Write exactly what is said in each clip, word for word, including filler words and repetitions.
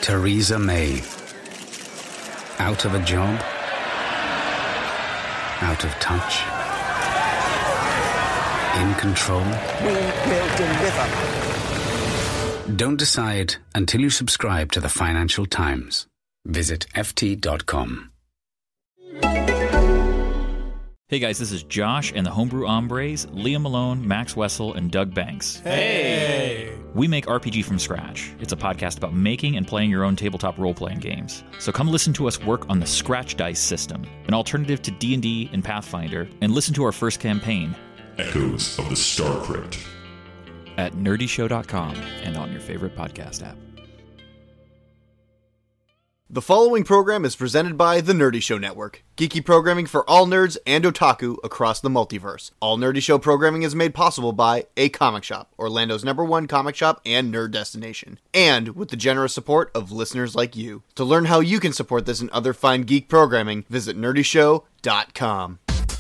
Theresa May. Out of a job? Out of touch? In control? We will deliver. Don't decide until you subscribe to the Financial Times. Visit F T dot com. Hey guys, this is Josh and the Homebrew Hombres, Liam Malone, Max Wessel, and Doug Banks. Hey! We make R P G from scratch. It's a podcast about making and playing your own tabletop role-playing games. So come listen to us work on the Scratch Dice system, an alternative to D and D and Pathfinder, and listen to our first campaign, Echoes of the Star Crypt, at nerdy show dot com and on your favorite podcast app. The following program is presented by The Nerdy Show Network, geeky programming for all nerds and otaku across the multiverse. All Nerdy Show programming is made possible by A Comic Shop, Orlando's number one comic shop and nerd destination, and with the generous support of listeners like you. To learn how you can support this and other fine geek programming, visit nerdy show dot com.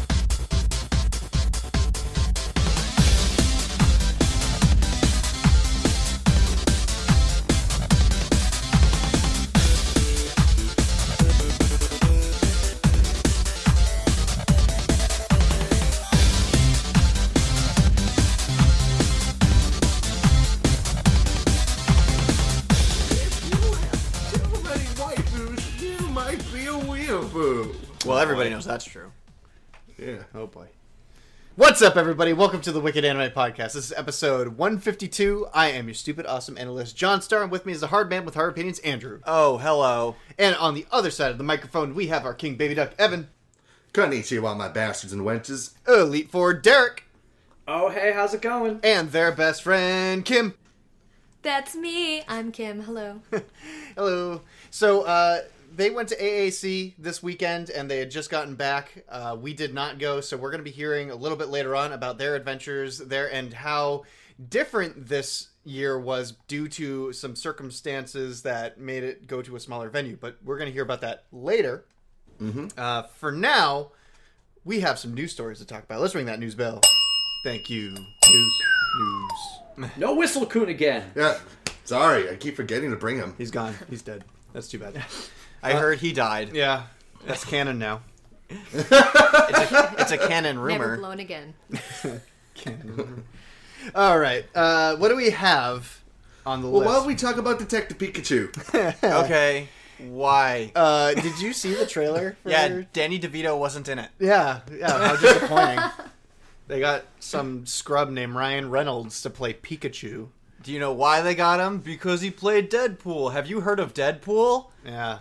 Well, everybody knows that's true. Yeah. Oh, boy. What's up, everybody? Welcome to the Wicked Anime Podcast. This is episode one fifty-two. I am your stupid, awesome analyst, John Starr, and with me is the hard man with hard opinions, Andrew. Oh, hello. And on the other side of the microphone, we have our king baby duck, Evan. Konnichiwa, my bastards and wenches. Elite Four, Derek. Oh, hey, how's it going? And their best friend, Kim. That's me. I'm Kim. Hello. Hello. So, uh... they went to A A C this weekend, and they had just gotten back. Uh, we did not go, so we're going to be hearing a little bit later on about their adventures there and how different this year was due to some circumstances that made it go to a smaller venue. But we're going to hear about that later. Mm-hmm. Uh, for now, we have some news stories to talk about. Let's ring that news bell. Thank you. News. News. No Whistle Coon again. Yeah. Sorry, I keep forgetting to bring him. He's gone. He's dead. That's too bad. I uh, heard he died. Yeah, that's canon now. it's, a, it's a canon rumor. Never blown again. Canon rumor. All right, uh, what do we have on the well, list? Well, why don't we talk about Detective Pikachu? Okay, why? Uh, did you see the trailer? For yeah, your... Danny DeVito wasn't in it. Yeah, yeah, how disappointing. They got some scrub named Ryan Reynolds to play Pikachu. Do you know why they got him? Because he played Deadpool. Have you heard of Deadpool? Yeah.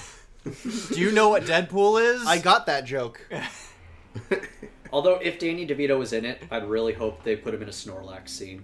Do you know what Deadpool is? I got that joke. Although, if Danny DeVito was in it, I'd really hope they put him in a Snorlax scene.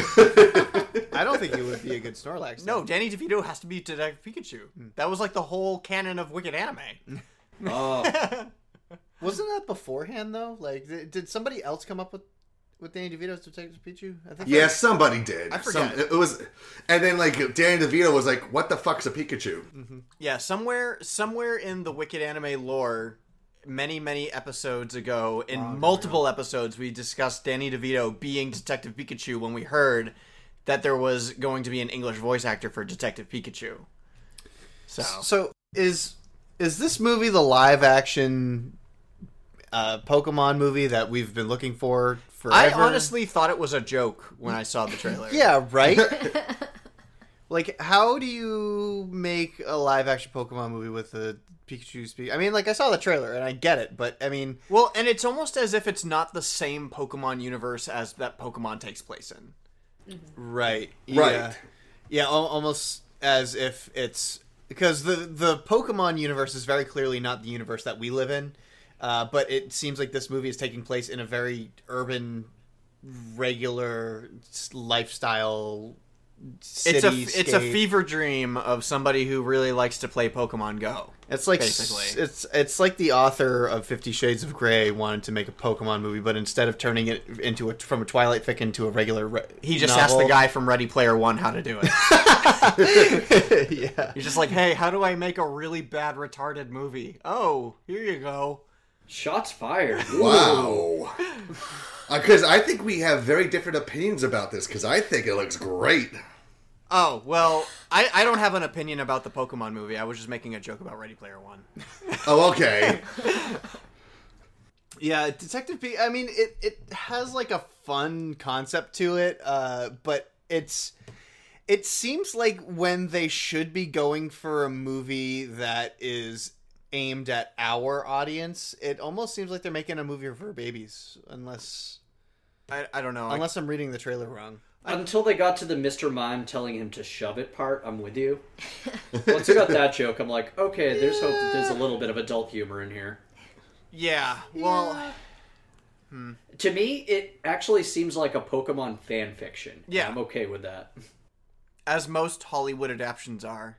I don't think it would be a good Snorlax scene. No, Danny DeVito has to be Detective Pikachu. That was like the whole canon of Wicked Anime. Oh. Wasn't that beforehand, though? Like, did somebody else come up with With Danny DeVito's Detective Pikachu? I think. Yeah, somebody did. I forget. Some, it was, and then like Danny DeVito was like, "What the fuck's a Pikachu?" Mm-hmm. Yeah, somewhere, somewhere in the Wicked Anime lore, many, many episodes ago, in oh, multiple episodes, we discussed Danny DeVito being Detective Pikachu when we heard that there was going to be an English voice actor for Detective Pikachu. So, so is is this movie the live action uh, Pokemon movie that we've been looking for? Forever? I honestly thought it was a joke when I saw the trailer. Yeah, right? Like, how do you make a live-action Pokemon movie with a Pikachu speak? I mean, like, I saw the trailer, and I get it, but, I mean... Well, and it's almost as if it's not the same Pokemon universe as that Pokemon takes place in. Mm-hmm. Right. Right. Yeah, yeah al- almost as if it's... Because the, the Pokemon universe is very clearly not the universe that we live in. Uh, but it seems like this movie is taking place in a very urban, regular lifestyle city. It's a it's a fever dream of somebody who really likes to play Pokemon Go. It's like basically it's it's like the author of Fifty Shades of Grey wanted to make a Pokemon movie, but instead of turning it into a from a Twilight fic to a regular, re- he just novel. asked the guy from Ready Player One how to do it. Yeah, he's just like, hey, how do I make a really bad retarded movie? Oh, here you go. Shots fired. Wow. Because uh, I think we have very different opinions about this, because I think it looks great. Oh, well, I, I don't have an opinion about the Pokemon movie. I was just making a joke about Ready Player One. Oh, okay. Yeah, Detective P. I mean, it, it has like a fun concept to it, uh, but it's it seems like when they should be going for a movie that is aimed at our audience, it almost seems like they're making a movie for babies, unless I, I don't know. unless I'm reading the trailer wrong. Until they got to the Mister Mime telling him to shove it part, I'm with you. Once I got that joke, I'm like, okay, there's hope that there's a little bit of adult humor in here. Yeah, well... Hmm. To me, it actually seems like a Pokemon fan fiction. Yeah. I'm okay with that. As most Hollywood adaptions are.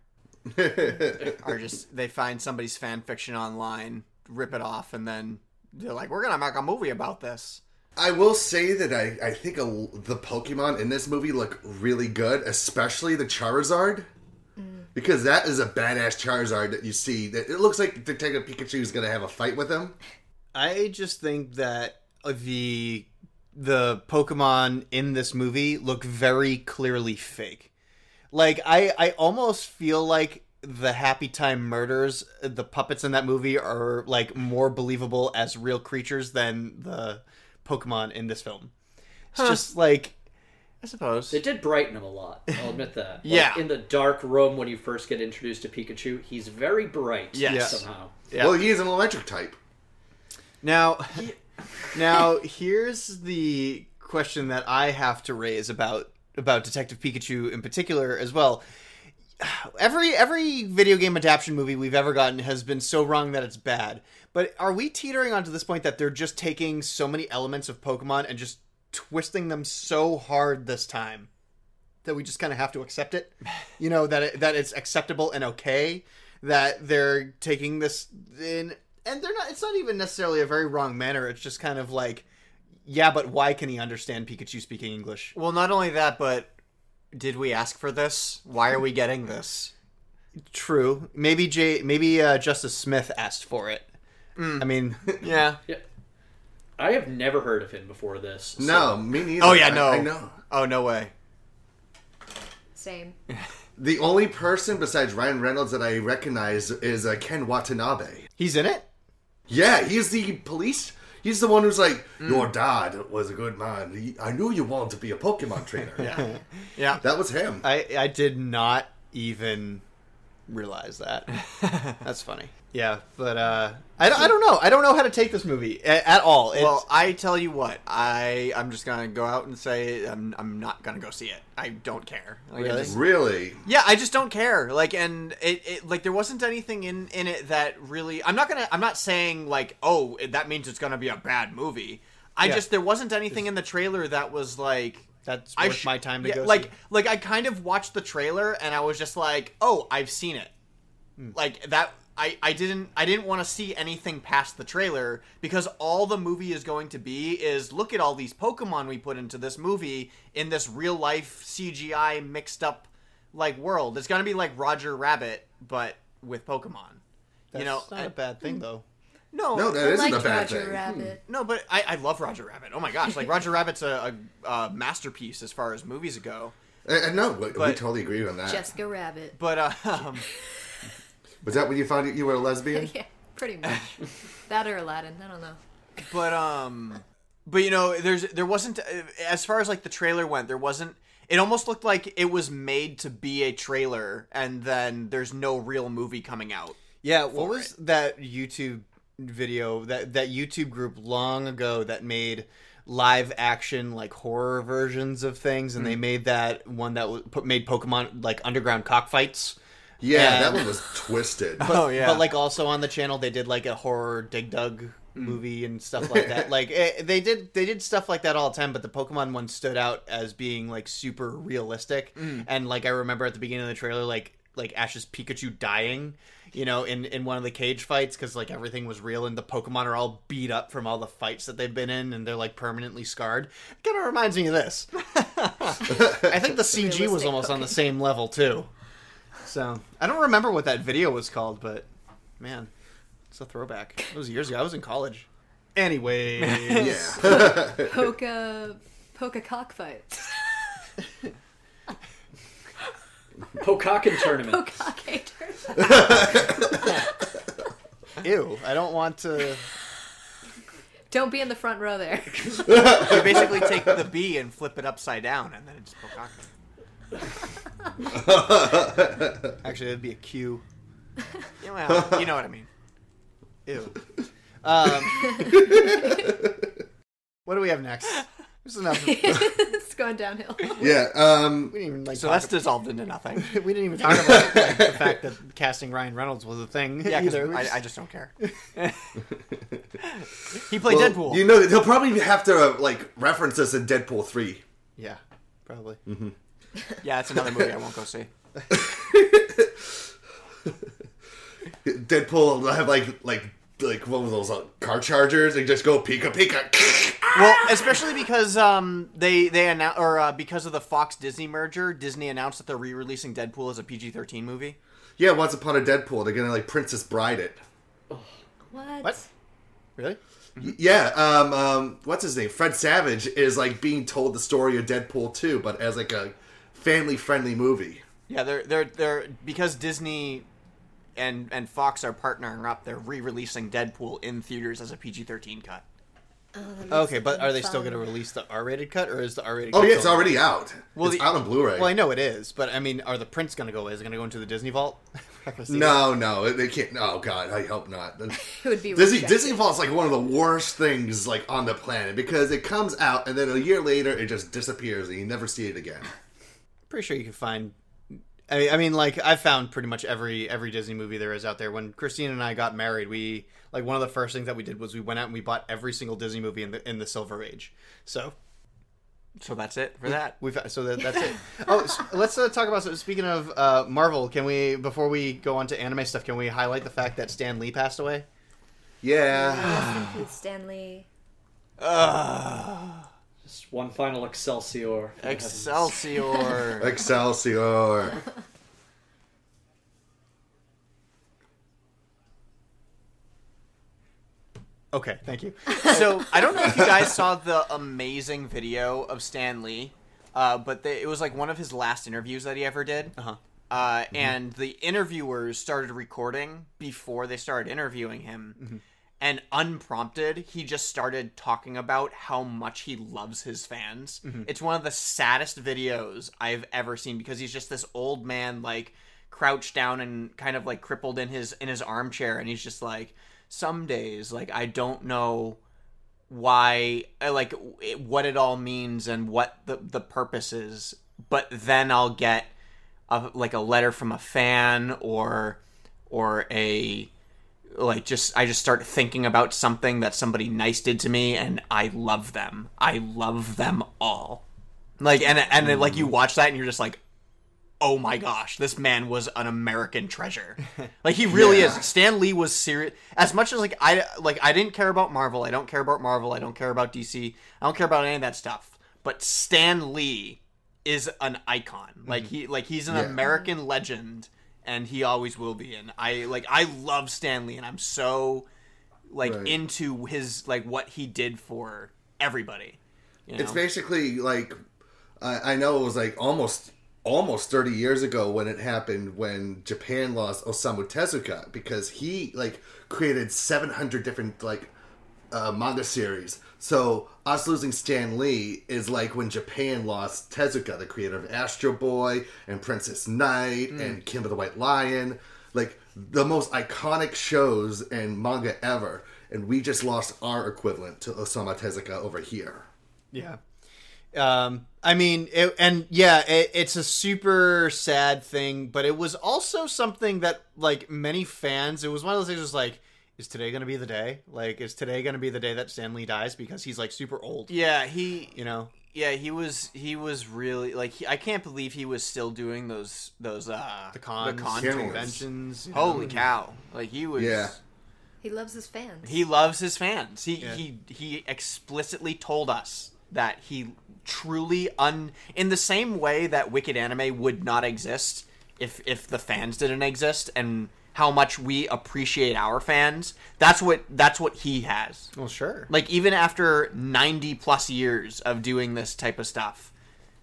are just, they find somebody's fan fiction online, rip it off, and then they're like, we're gonna make a movie about this. I will say that I, I think a, the Pokemon in this movie look really good, especially the Charizard. Mm. Because that is a badass Charizard that you see. That it looks like Detective Pikachu is going to have a fight with him. I just think that the the Pokemon in this movie look very clearly fake. Like, I, I almost feel like the Happy Time Murders, the puppets in that movie, are, like, more believable as real creatures than the Pokemon in this film. It's huh. just like, I suppose they did brighten him a lot. I'll admit that. Like, yeah, in the dark room when you first get introduced to Pikachu, he's very bright. Yes. somehow. Yeah. Well, he is an electric type. Now, now here's the question that I have to raise about about Detective Pikachu in particular as well. Every every video game adaptation movie we've ever gotten has been so wrong that it's bad. But are we teetering onto this point that they're just taking so many elements of Pokemon and just twisting them so hard this time that we just kind of have to accept it? You know, that it, that it's acceptable and okay that they're taking this in, and they're not. It's not even necessarily a very wrong manner. It's just kind of like, yeah, but why can he understand Pikachu speaking English? Well, not only that, but did we ask for this? Why are we getting this? True. Maybe Jay. Maybe uh, Justice Smith asked for it. Mm. I mean, yeah. yeah. I have never heard of him before this. So. No, me neither. Oh yeah, no. I, I know. Oh no way. Same. The only person besides Ryan Reynolds that I recognize is uh, Ken Watanabe. He's in it? Yeah, he's the police. He's the one who's like, mm. your dad was a good man. He, I knew you wanted to be a Pokemon trainer. yeah. Yeah. That was him. I, I did not even realize that. That's funny. Yeah, but uh, I, I don't know. I don't know how to take this movie at, at all. It's... Well, I tell you what, I I'm just gonna go out and say I'm I'm not gonna go see it. I don't care. Like, really? Just, really? Yeah, I just don't care. Like, and it, it like there wasn't anything in, in it that really. I'm not gonna. I'm not saying like, oh, that means it's gonna be a bad movie. I yeah. just there wasn't anything in the trailer that was like. That's worth sh- my time to yeah, go. Like, see. like I kind of watched the trailer and I was just like, oh, I've seen it. Mm. Like that. I, I didn't I didn't want to see anything past the trailer because all the movie is going to be is look at all these Pokemon we put into this movie in this real life C G I mixed up like world. It's gonna be like Roger Rabbit but with Pokemon. That's you know, not I, a bad thing though. No, no, that isn't like a bad Roger thing. Rabbit. No, but I, I love Roger Rabbit. Oh my gosh, like Roger Rabbit's a, a, a masterpiece as far as movies go. I, I know, we, but, we totally agree on that. Jessica Rabbit. But uh, um. Was that when you found out you were a lesbian? Yeah, pretty much. That or Aladdin, I don't know. But um, but you know, there's there wasn't as far as like the trailer went, there wasn't. It almost looked like it was made to be a trailer, and then there's no real movie coming out. Yeah, what was it. that YouTube video that that YouTube group long ago that made live action like horror versions of things, and mm. they made that one that was, put, made Pokemon like underground cockfights. Yeah, and, that one was twisted. But, oh yeah, but like also on the channel they did like a horror Dig Dug movie and stuff like that. Like it, they did they did stuff like that all the time. But the Pokemon one stood out as being like super realistic. Mm. And like I remember at the beginning of the trailer, like like Ash's Pikachu dying, you know, in, in one of the cage fights because like everything was real and the Pokemon are all beat up from all the fights that they've been in and they're like permanently scarred. It kind of reminds me of this. I think the C G was almost on the same level too. So, I don't remember what that video was called, but, man, it's a throwback. It was years ago. I was in college. Anyway. Yeah. Poka... Poka cockfights. Pokaken tournament. Pokake tournament. Ew, I don't want to... Don't be in the front row there. You basically take the B and flip it upside down, and then it's Pokake. Actually, that'd be a Q. Yeah, well, you know what I mean. Ew. Um, what do we have next? There's enough. It's going downhill. Yeah. Um, We didn't even like. So talk that's dissolved into nothing. about, we didn't even talk about like, the fact that casting Ryan Reynolds was a thing. Yeah, 'cause either. We I, just- I just don't care. He played well, Deadpool. You know, they'll probably have to uh, like reference this in Deadpool three. yeah, probably. Yeah, it's another movie I won't go see. Deadpool will have like like like what were those uh, car chargers? They just go pika pika. Well, especially because um they they annou- or uh, because of the Fox Disney merger, Disney announced that they're re-releasing Deadpool as a P G thirteen movie. Yeah, Once Upon a Deadpool, they're gonna like Princess Bride it. What? What? Really? Y- Yeah, um, um, what's his name? Fred Savage is like being told the story of Deadpool two, but as like a family-friendly movie. Yeah, they're they're they're because Disney and and Fox are partnering up. They're re-releasing Deadpool in theaters as a P G thirteen cut. Oh, that makes Okay, it but are they still fun. going to release the R-rated cut, or is the R-rated? Oh cut yeah, it's still- already out. Well, it's the- out on Blu-ray. Well, I know it is, but I mean, are the prints going to go away? Is it going to go into the Disney Vault? No, no, they can't. Oh God, I hope not. It would be Disney rejected. Disney Vault's like one of the worst things like on the planet because it comes out and then a year later it just disappears and you never see it again. Pretty sure you can find. I mean, I mean, like I've found pretty much every every Disney movie there is out there. When Christine and I got married, we like one of the first things that we did was we went out and we bought every single Disney movie in the in the Silver Age. So So that's it for that. we've so that, that's it. Oh, s- let's uh, talk about. So speaking of uh, Marvel, can we before we go on to anime stuff, can we highlight the fact that Stan Lee passed away? Yeah. With Stanley. Just one final Excelsior. Excelsior. Excelsior. Okay, thank you. So I don't know if you guys saw the amazing video of Stan Lee, uh, but they, it was like one of his last interviews that he ever did. Uh-huh. Uh, and the interviewers started recording before they started interviewing him. Mm-hmm. And unprompted, he just started talking about how much he loves his fans. Mm-hmm. It's one of the saddest videos I've ever seen because he's just this old man, like crouched down and kind of like crippled in his in his armchair, and he's just like, some days, like I don't know why, like it, what it all means and what the the purpose is, but then I'll get a, like a letter from a fan or or a like just I just start thinking about something that somebody nice did to me and I love them. I love them all. Like and and then, like you watch that and you're just like, oh my gosh, this man was an American treasure. Like he really Yeah. is. Stan Lee was serious. As much as like I like I didn't care about Marvel. I don't care about Marvel. I don't care about D C. I don't care about any of that stuff. But Stan Lee is an icon. Like he like he's an Yeah. American legend, and he always will be. And I like I love Stan Lee, and I'm so like Right. into his like what he did for everybody. You know? It's basically like I, I know it was like almost almost thirty years ago when it happened when Japan lost Osamu Tezuka because he like created seven hundred different like uh, manga series. So us losing Stan Lee is like when Japan lost Tezuka, the creator of Astro Boy and Princess Knight and Kim of the White Lion, like the most iconic shows and manga ever. And we just lost our equivalent to Osamu Tezuka over here. Yeah. Um, I mean, it, and yeah, it, it's a super sad thing, but it was also something that, like, many fans, it was one of those things was like, is today going to be the day? Like, is today going to be the day that Stan Lee dies? Because he's, like, super old. yeah, he You know? Yeah, he was. He was really like. He, I can't believe he was still doing those. Those uh, The cons, the con Yeah. tours. conventions. you know? Holy cow! Like he was. Yeah. He loves his fans. He loves his fans. He Yeah. he he explicitly told us that he truly un in the same way that Wicked Anime would not exist if if the fans didn't exist, and how much we appreciate our fans. That's what that's what he has. Well, sure. Like even after ninety plus years of doing this type of stuff,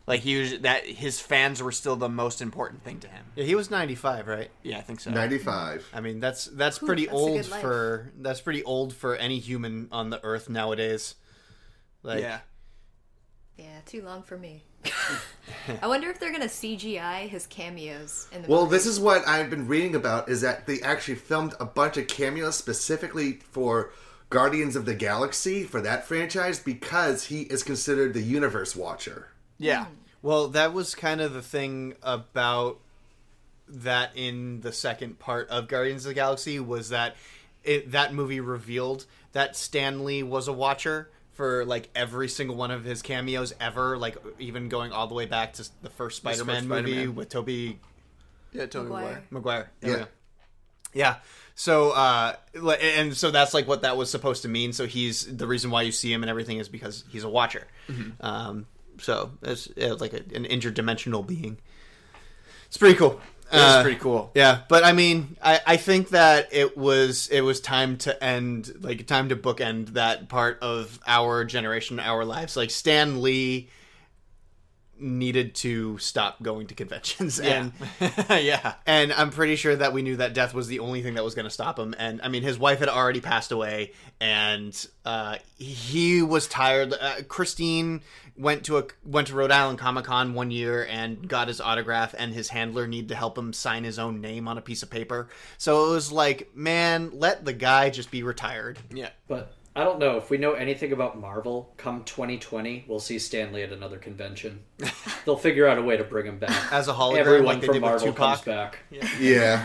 Like he was that his fans were still the most important thing to him. Yeah, he was ninety-five, right? Yeah, I think so. ninety-five. I mean, that's that's Ooh, pretty that's a old good life. for that's pretty old for any human on the earth nowadays. Like, Yeah. Yeah, too long for me. I wonder if they're gonna C G I his cameos in the Well, movie. this is what I've been reading about, is that they actually filmed a bunch of cameos specifically for Guardians of the Galaxy, for that franchise, because he is considered the universe watcher. Yeah. Well, that was kind of the thing about that in the second part of Guardians of the Galaxy, was that it, that movie revealed that Stan Lee was a watcher for like every single one of his cameos ever, like even going all the way back to the first Spider-Man movie Spider-Man. with Tobey Yeah, Tobey Maguire. Maguire. Maguire. There we Yeah. go. Yeah. So, uh, like, and so that's like what that was supposed to mean. So he's the reason why you see him and everything is because he's a watcher. Um, so it's, it's like a, an interdimensional being. It's pretty cool. It's Uh, pretty cool. Yeah, but I mean, I, I think that it was it was time to end, like time to bookend that part of our generation, our lives. Like Stan Lee needed to stop going to conventions, Yeah. and yeah. and I'm pretty sure that we knew that death was the only thing that was going to stop him. And I mean, his wife had already passed away, and uh, he was tired. Uh, Christine went to a went to Rhode Island Comic Con one year and got his autograph, and his handler needed to help him sign his own name on a piece of paper. So it was like, man, let the guy just be retired. Yeah. But I don't know. If we know anything about Marvel, come twenty twenty, we'll see Stan Lee at another convention. They'll figure out a way to bring him back. As a hologram, Everyone like they from did with Marvel comes Tupac. back. Yeah.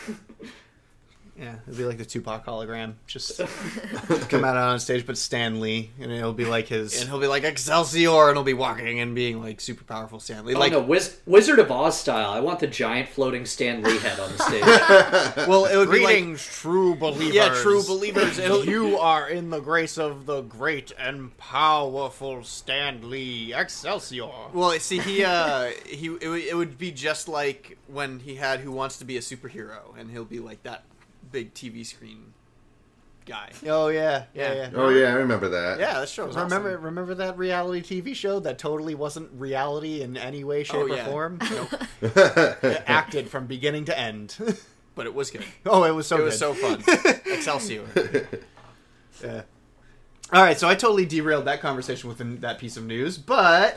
Yeah, it'd be like the Tupac hologram, just come out on stage, but Stan Lee, and it'll be like his. And he'll be like Excelsior, and he'll be walking and being like super powerful Stan Lee. Oh, Like, no, Wiz- Wizard of Oz style. I want the giant floating Stan Lee head on the stage. well, it would be like, Greetings, true believers. yeah, true believers. It'll, You are in the grace of the great and powerful Stan Lee. Excelsior. well, see, he, uh, he, it, would- it would be just like when he had Who Wants to Be a Superhero, and he'll be like that big T V screen guy. Oh yeah, yeah, Yeah. yeah. Oh, yeah, I remember that. Yeah, that show was Remember, awesome. remember that reality T V show that totally wasn't reality in any way, shape, Oh, or yeah. form? Nope. It acted from beginning to end. But it was good. Oh, it was so It good. was so fun. Excelsior. Yeah. All right, so I totally derailed that conversation with an- that piece of news, but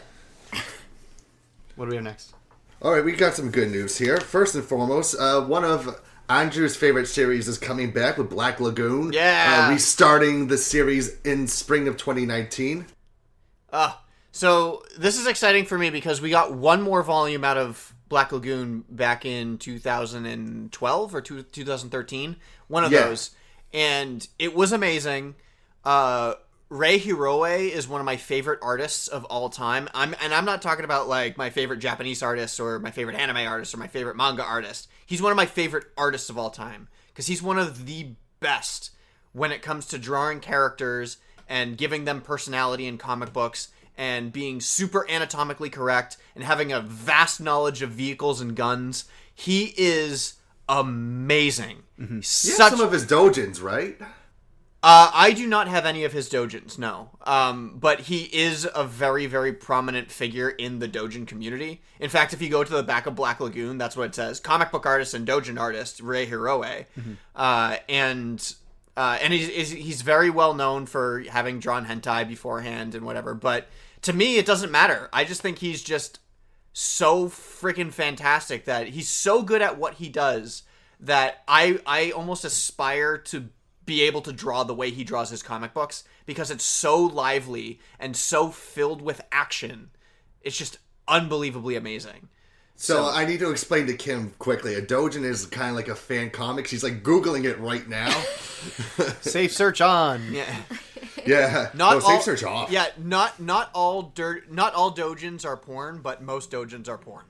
what do we have next? All right, we got some good news here. First and foremost, uh, one of Andrew's favorite series is coming back with Black Lagoon. Yeah. Uh, restarting the series in spring of twenty nineteen. Uh, so this is exciting for me because we got one more volume out of Black Lagoon back in two thousand twelve or two, twenty thirteen. One of Yeah. those. And it was amazing. Uh, Rei Hiroe is one of my favorite artists of all time. I'm and I'm not talking about like my favorite Japanese artist or my favorite anime artist or my favorite manga artist. He's one of my favorite artists of all time because he's one of the best when it comes to drawing characters and giving them personality in comic books and being super anatomically correct and having a vast knowledge of vehicles and guns. He is amazing. You have Such some of his dojins, right? uh, I do not have any of his dojins, no. Um, but he is a very, very prominent figure in the dojin community. In fact, if you go to the back of Black Lagoon, that's what it says. Comic book artist and dojin artist, Rei Hiroe. Uh, and uh, and he's, he's, he's very well known for having drawn hentai beforehand and whatever. But to me, it doesn't matter. I just think he's just so freaking fantastic that he's so good at what he does that I I almost aspire to be able to draw the way he draws his comic books because it's so lively and so filled with action. It's just unbelievably amazing. So, I need to explain to Kim quickly. A dojin is kind of like a fan comic. She's like Googling it right now. Safe search on. Yeah. Yeah. Not no, all, safe search off. Yeah, not not all dirt not all dojins are porn, but most dojins are porn.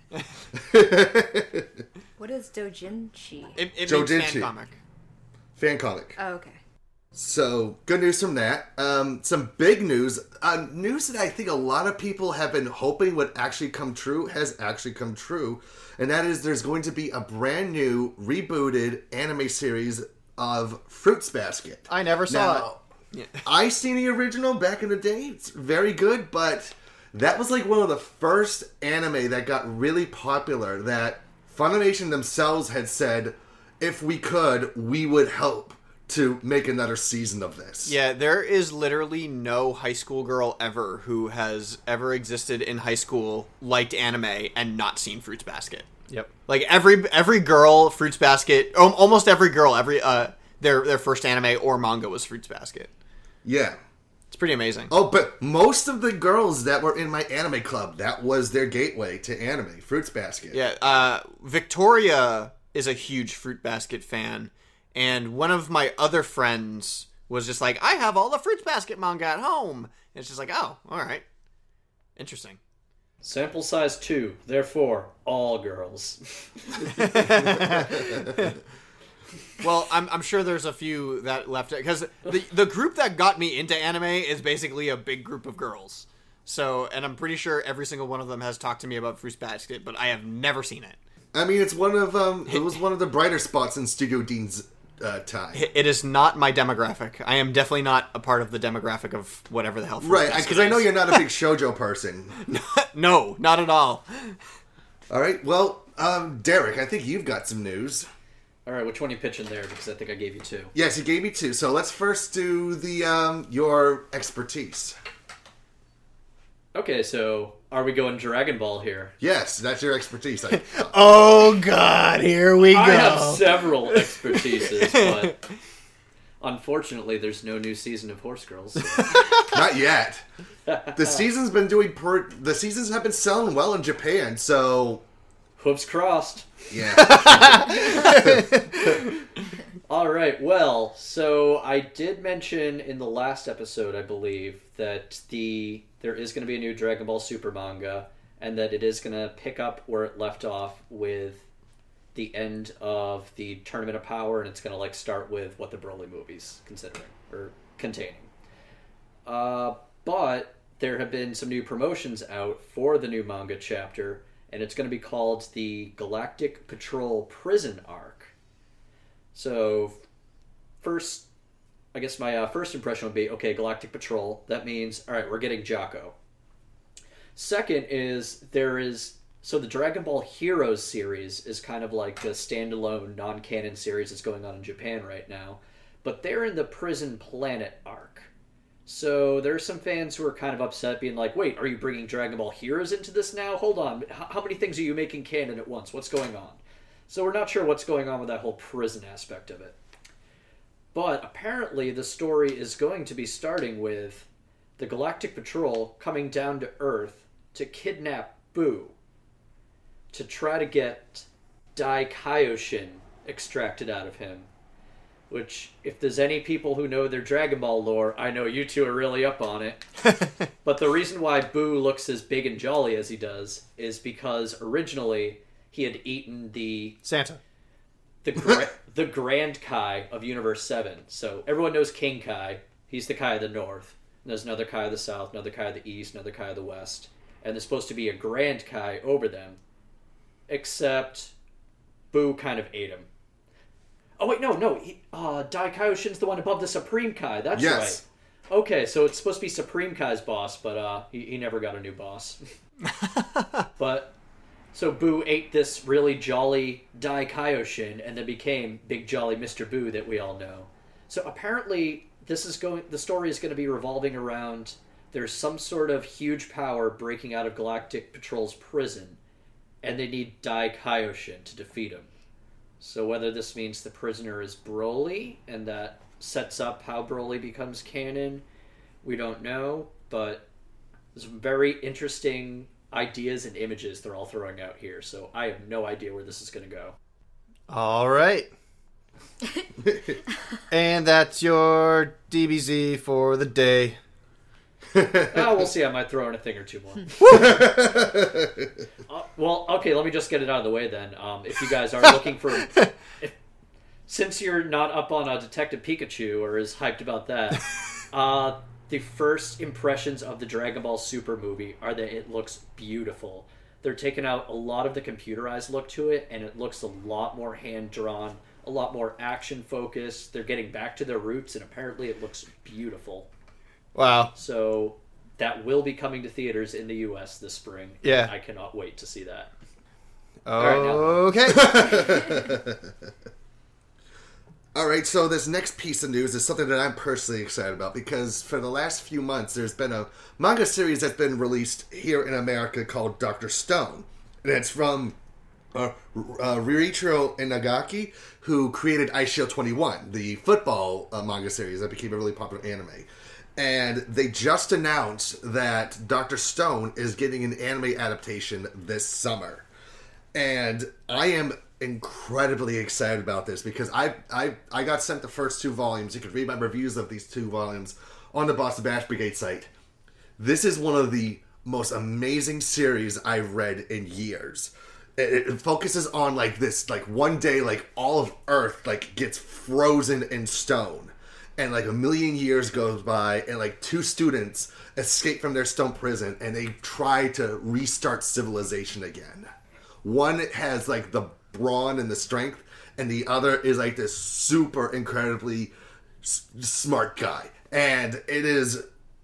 What is Dojinshi? It, it means Dojinshi. fan comic. Fan comic. Oh, okay. So, good news from that. Um, some big news. Uh, news that I think a lot of people have been hoping would actually come true has actually come true. And that is there's going to be a brand new, rebooted anime series of Fruits Basket. I never saw Now, I seen the original back in the day. It's very good, but that was like one of the first anime that got really popular that Funimation themselves had said, if we could, we would help to make another season of this. Yeah, there is literally no high school girl ever who has ever existed in high school, liked anime, and not seen Fruits Basket. Yep. Like, every every girl, Fruits Basket, um, almost every girl, every uh, their their first anime or manga was Fruits Basket. Yeah. It's pretty amazing. Oh, but most of the girls that were in my anime club, that was their gateway to anime, Fruits Basket. Yeah, uh, Victoria is a huge Fruit Basket fan. And one of my other friends was just like, I have all the Fruits Basket manga at home. And it's just like, oh, all right. Interesting. Sample size two, therefore, all girls. Well, I'm I'm sure there's a few that left. Because the, the group that got me into anime is basically a big group of girls. So, and I'm pretty sure every single one of them has talked to me about Fruits Basket, but I have never seen it. I mean, it's one of, um, it was one of the brighter spots in Studio Dean's Uh, time. It is not my demographic. I am definitely not a part of the demographic of whatever the hell. Right, because I know you're not a big shoujo person. No, not at all. All right, well, um, Derek, I think you've got some news. All right, which one are you pitching there? Because I think I gave you two. Yes, you gave me two. So let's first do the um, your expertise. Okay, so are we going Dragon Ball here? Yes, that's your expertise. I, Oh God, here we go. I have several expertises, but unfortunately, there's no new season of Horse Girls. So. Not yet. The season's been doing per. The seasons have been selling well in Japan, so Hooves crossed. yeah. All right, well, so I did mention in the last episode, I believe, that the there is going to be a new Dragon Ball Super manga, and that it is going to pick up where it left off with the end of the Tournament of Power, and it's going to like start with what the Broly movie's considering or containing. Uh, but there have been some new promotions out for the new manga chapter, and it's going to be called the Galactic Patrol Prison Arc. So, first, I guess my uh, first impression would be, okay, Galactic Patrol, that means, alright, we're getting Jocko. Second is, there is, so the Dragon Ball Heroes series is kind of like the standalone, non-canon series that's going on in Japan right now, but they're in the Prison Planet arc. So there are some fans who are kind of upset, being like, wait, are you bringing Dragon Ball Heroes into this now? Hold on, H- how many things are you making canon at once? What's going on? So we're not sure what's going on with that whole prison aspect of it. But apparently the story is going to be starting with the Galactic Patrol coming down to Earth to kidnap Boo, to try to get Dai Kaioshin extracted out of him. Which, if there's any people who know their Dragon Ball lore, I know you two are really up on it. But the reason why Boo looks as big and jolly as he does is because originally he had eaten the Santa, the gra- the Grand Kai of Universe seven. So everyone knows King Kai. He's the Kai of the North. And there's another Kai of the South, another Kai of the East, another Kai of the West. And there's supposed to be a Grand Kai over them. Except Boo kind of ate him. Oh, wait, no, no. He, uh, Dai Kaioshin's the one above the Supreme Kai. That's Yes. right. Okay, so it's supposed to be Supreme Kai's boss, but uh, he, he never got a new boss. But... So Boo ate this really jolly Dai Kaioshin and then became Big Jolly Mister Boo that we all know. So apparently this is going the story is going to be revolving around there's some sort of huge power breaking out of Galactic Patrol's prison and they need Dai Kaioshin to defeat him. So whether this means the prisoner is Broly and that sets up how Broly becomes canon, we don't know, but there's some very interesting ideas and images they're all throwing out here, so I have no idea where this is going to go. All right. And that's your D B Z for the day. Oh, we'll see. I might throw in a thing or two more. uh, well, okay, let me just get it out of the way then. Um, if you guys are looking for... If, since you're not up on a Detective Pikachu or is hyped about that, uh, the first impressions of the Dragon Ball Super movie are that it looks beautiful. They're taking out a lot of the computerized look to it, and it looks a lot more hand-drawn, a lot more action-focused. They're getting back to their roots, and apparently it looks beautiful. Wow. So that will be coming to theaters in the U S this spring. Yeah. I cannot wait to see that. All Okay. All right, so this next piece of news is something that I'm personally excited about because for the last few months, there's been a manga series that's been released here in America called Doctor Stone. And it's from uh, uh, Riichiro Inagaki, who created Ice Shield twenty-one, the football uh, manga series that became a really popular anime. And they just announced that Doctor Stone is getting an anime adaptation this summer. And I am incredibly excited about this because I I I got sent the first two volumes. You can read my reviews of these two volumes on the Boston Bash Brigade site. This is one of the most amazing series I've read in years. It, it focuses on like this, like one day, like all of Earth like gets frozen in stone, and like a million years goes by, and like two students escape from their stone prison, and they try to restart civilization again. One has like the brawn and the strength, and the other is like this super incredibly s- smart guy. And it is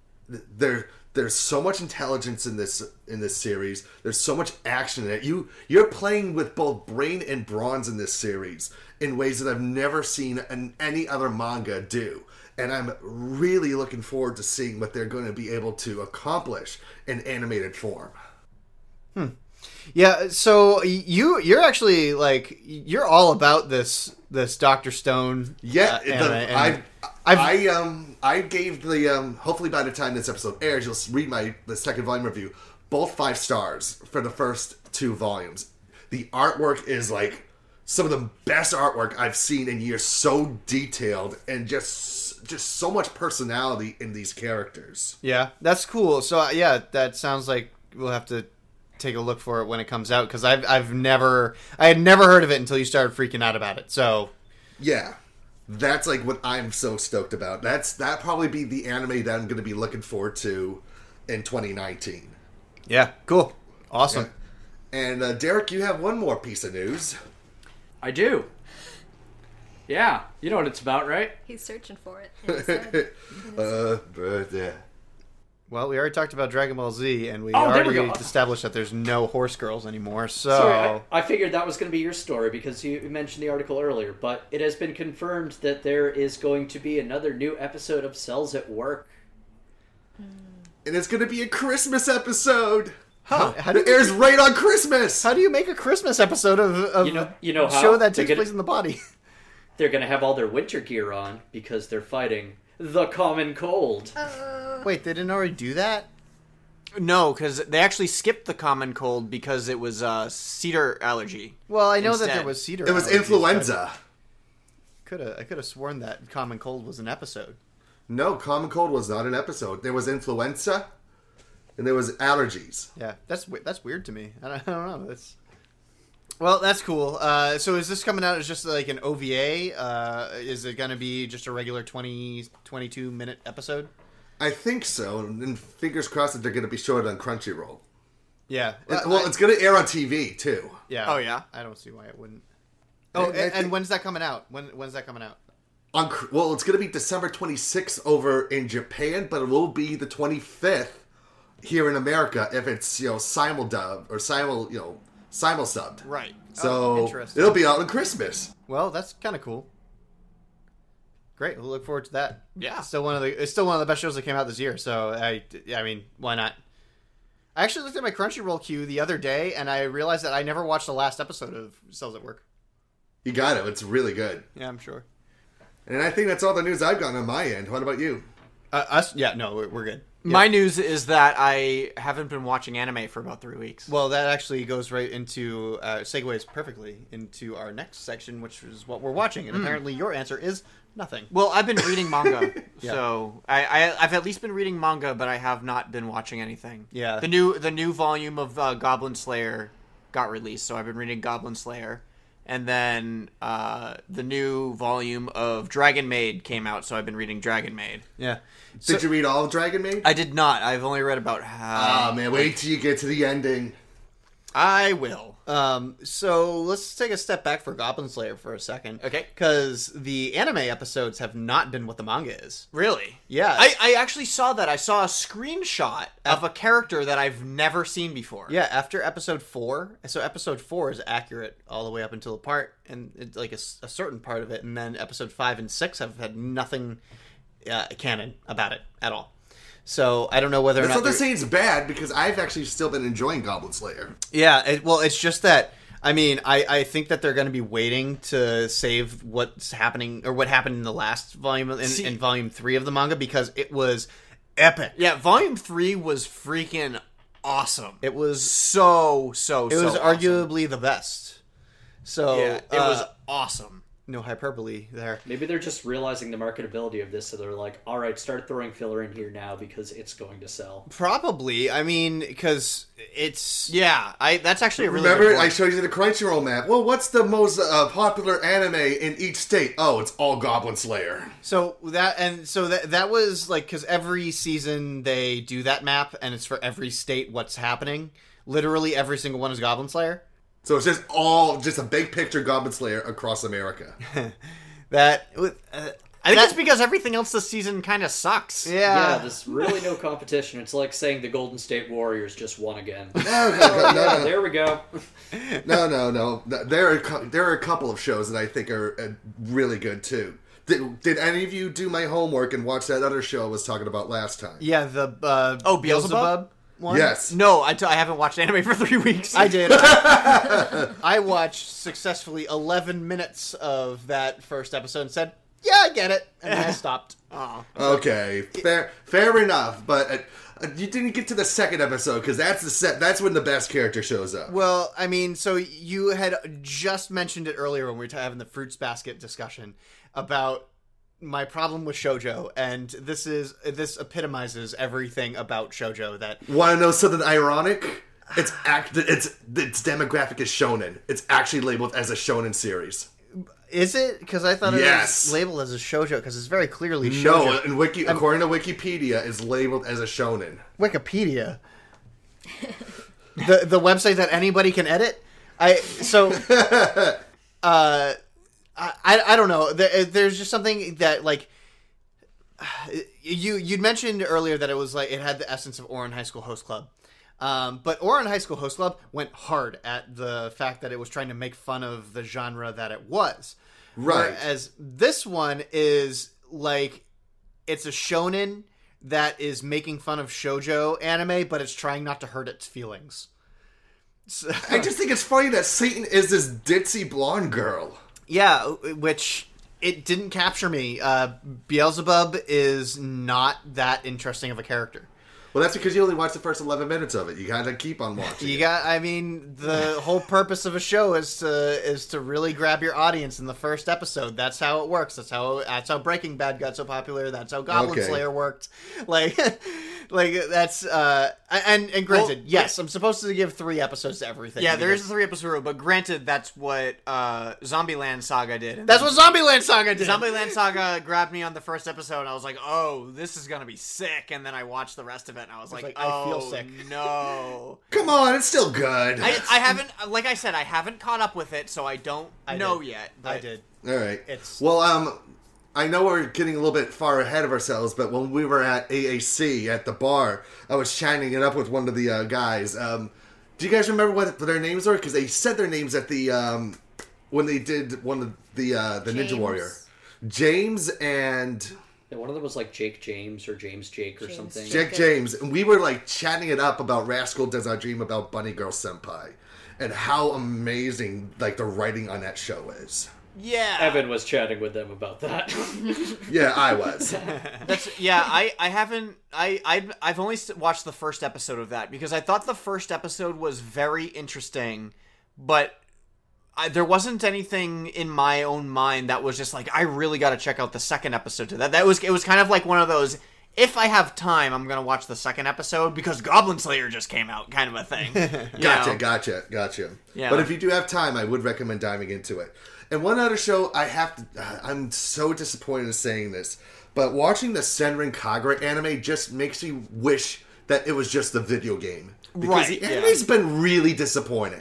there. There's so much intelligence in this in this series. There's so much action in it. You you're playing with both brain and bronze in this series in ways that I've never seen in any other manga do. And I'm really looking forward to seeing what they're going to be able to accomplish in animated form. Hmm. Yeah, so you you're actually like you're all about this this Doctor Stone. Yeah, uh, the, anime, and I've, I've I um I gave the um hopefully by the time this episode airs you'll read my the second volume review, both five stars for the first two volumes. The artwork is like some of the best artwork I've seen in years, so detailed and just just so much personality in these characters. Yeah, that's cool. So uh, yeah, that sounds like we'll have to take a look for it when it comes out because I've I've never I had never heard of it until you started freaking out about it. So yeah, that's like what I'm so stoked about. That's that probably be the anime that I'm going to be looking forward to in twenty nineteen. Yeah, cool, awesome. Yeah. And uh, Derek, you have one more piece of news. I do. Yeah, you know what it's about, right? He's searching for it. in his head. uh, but yeah. Well, we already talked about Dragon Ball Z, and we Oh, there we already go. established that there's no horse girls anymore. So Sorry, I, I figured that was going to be your story because you mentioned the article earlier, but it has been confirmed that there is going to be another new episode of Cells at Work. And it's going to be a Christmas episode. Huh, how do It you, airs right on Christmas. how do you make a Christmas episode of, of You know- you know a how? show that They're takes gonna- place in the body? They're going to have all their winter gear on because they're fighting the common cold. Uh, Wait, they didn't already do that? No, because they actually skipped the common cold because it was uh, cedar allergy. Well, I know that Instead. there was cedar. It was allergies, influenza. Could have I could have sworn that common cold was an episode. No, common cold was not an episode. There was influenza, and there was allergies. Yeah, that's we- that's weird to me. I don't, I don't know. That's well, that's cool. Uh, so is this coming out as just like an O V A? Uh, is it going to be just a regular twenty, twenty-two minute episode? I think so, and fingers crossed that they're going to be showing it on Crunchyroll. Yeah. It- well, I- it's going to air on T V too. yeah. Oh, yeah? I don't see why it wouldn't. Oh, And and, I and think- when's that coming out? When when's that coming out? On Cr- well, it's going to be December twenty-sixth over in Japan, but it will be the twenty-fifth here in America if it's you know simul-dub or simul you know simul-subbed. Right. So Oh, interesting. it'll be out on Christmas. Well, that's kind of cool. Great. We'll look forward to that. Yeah. It's still one of the it's still one of the best shows that came out this year. So I I mean, why not? I actually looked at my Crunchyroll queue the other day, and I realized that I never watched the last episode of Cells at Work. You got it. It's really good. Yeah, I'm sure. And I think that's all the news I've gotten on my end. What about you? Uh, us? Yeah, no, we're, we're good. Yeah. My news is that I haven't been watching anime for about three weeks. Well, that actually goes right into uh, segues perfectly into our next section, which is what we're watching. And apparently, your answer is nothing. Well, I've been reading manga, Yeah. so I, I I've at least been reading manga, but I have not been watching anything. Yeah. the new the new volume of uh, Goblin Slayer got released, so I've been reading Goblin Slayer, and then uh, the new volume of Dragon Maid came out, so I've been reading Dragon Maid. Yeah. Did you read all of Dragon Maid? I did not. I've only read about half. Ah, man, wait till you get to the ending. I will. Um, so let's take a step back for Goblin Slayer for a second. Okay. Because the anime episodes have not been what the manga is. Really? Yeah. I, I actually saw that. I saw a screenshot of a character that I've never seen before. Yeah, after episode four. So episode four is accurate all the way up until a part, and it's like a, a certain part of it, and then episode five and six have had nothing uh, canon about it at all. So I don't know whether or That's not not to they're- say it's bad, because I've actually still been enjoying Goblin Slayer. Yeah, it, well, it's just that, I mean, I, I think that they're going to be waiting to save what's happening, or what happened in the last volume, in, See- in volume three of the manga, because it was epic. Yeah, volume three was freaking awesome. It was, so, so, it so was awesome. arguably the best. So, Yeah, it uh, was awesome. no hyperbole there. Maybe they're just realizing the marketability of this, so they're like, all right, start throwing filler in here now because it's going to sell. Probably, I mean, because it's... Yeah, I that's actually a really Remember, good I point. showed you the Crunchyroll map. Well, what's the most uh, popular anime in each state? Oh, it's all Goblin Slayer. So that and so that that was like, because every season they do that map, and it's for every state what's happening. Literally every single one is Goblin Slayer. So it's just all, just a big picture Goblin Slayer across America. That uh, I think that- it's because everything else this season kind of sucks. yeah. Yeah, there's really no competition. It's like saying the Golden State Warriors just won again. No, no, no, no, no. There we go. No, no, no. There are a cou- there are a couple of shows that I think are uh, really good too. Did, did any of you do my homework and watch that other show I was talking about last time? Yeah, the uh, Oh, Beelzebub? one. Yes. No, I, t- I haven't watched anime for three weeks. I did. I, I watched successfully eleven minutes of that first episode and said, "Yeah, I get it," and then I stopped. Oh. Okay, fair, fair enough. But uh, uh, you didn't get to the second episode because that's the set. That's when the best character shows up. Well, I mean, so you had just mentioned it earlier when we were having the fruits basket discussion about my problem with shoujo, and this is this epitomizes everything about shoujo. That Want to know something ironic? It's act. It's its demographic is shonen. It's actually labeled as a shonen series. is it? Because I thought it Yes. was labeled as a shoujo because it's very clearly shoujo. No, and Wiki, according to Wikipedia, is labeled as a shonen. Wikipedia, the the website that anybody can edit. I so uh, I I don't know. There, there's just something that like you you'd mentioned earlier that it was like it had the essence of Ouran High School Host Club. Um, but Ouran High School Host Club went hard at the fact that it was trying to make fun of the genre that it was. Right. Whereas this one is like it's a shonen that is making fun of shoujo anime, but it's trying not to hurt its feelings. So, I just think it's funny that Satan is this ditzy blonde girl. yeah, which it didn't capture me. Uh, Beelzebub is not that interesting of a character. Well, that's because you only watched the first eleven minutes of it. You gotta keep on watching. You it. got. I mean, the whole purpose of a show is to is to really grab your audience in the first episode. That's how it works. That's how that's how Breaking Bad got so popular. That's how Goblin Okay. Slayer worked. Like, like that's uh, and and granted, Well, yes, I'm supposed to give three episodes to everything. Yeah, there is a because three episode rule, but granted, that's what uh, Zombieland Saga did. And That's what Zombieland Saga did. Zombieland Saga grabbed me on the first episode, and I was like, "Oh, this is gonna be sick." And then I watched the rest of it, and I was like, like, "Oh, I feel sick." no." Come on, it's still good. I, I haven't, like I said, I haven't caught up with it, so I don't I know did. yet. I but- did. All right. It's- Well, um, I know we're getting a little bit far ahead of ourselves, but when we were at A A C at the bar, I was chatting it up with one of the uh, guys. Um, do you guys remember what their names were? Because they said their names at the um, when they did one of the uh, the Ninja James. Warrior, James and Yeah, one of them was like Jake James or James Jake or James something. Jake. Jack James, and we were like chatting it up about Rascal Does Not Dream About Bunny Girl Senpai, and how amazing like the writing on that show is. Yeah, Evan was chatting with them about that. Yeah, I was. That's yeah. I, I haven't. I I've, I've only s- watched the first episode of that because I thought the first episode was very interesting, but I, there wasn't anything in my own mind that was just like I really got to check out the second episode to that. That was it was kind of like one of those. If I have time, I'm gonna watch the second episode because Goblin Slayer just came out, kind of a thing. You Gotcha, know? gotcha, gotcha. Yeah. But if you do have time, I would recommend diving into it. And one other show, I have to. uh, I'm so disappointed in saying this, but watching the Senran Kagura anime just makes me wish that it was just the video game because Right, the yeah. anime's been really disappointing.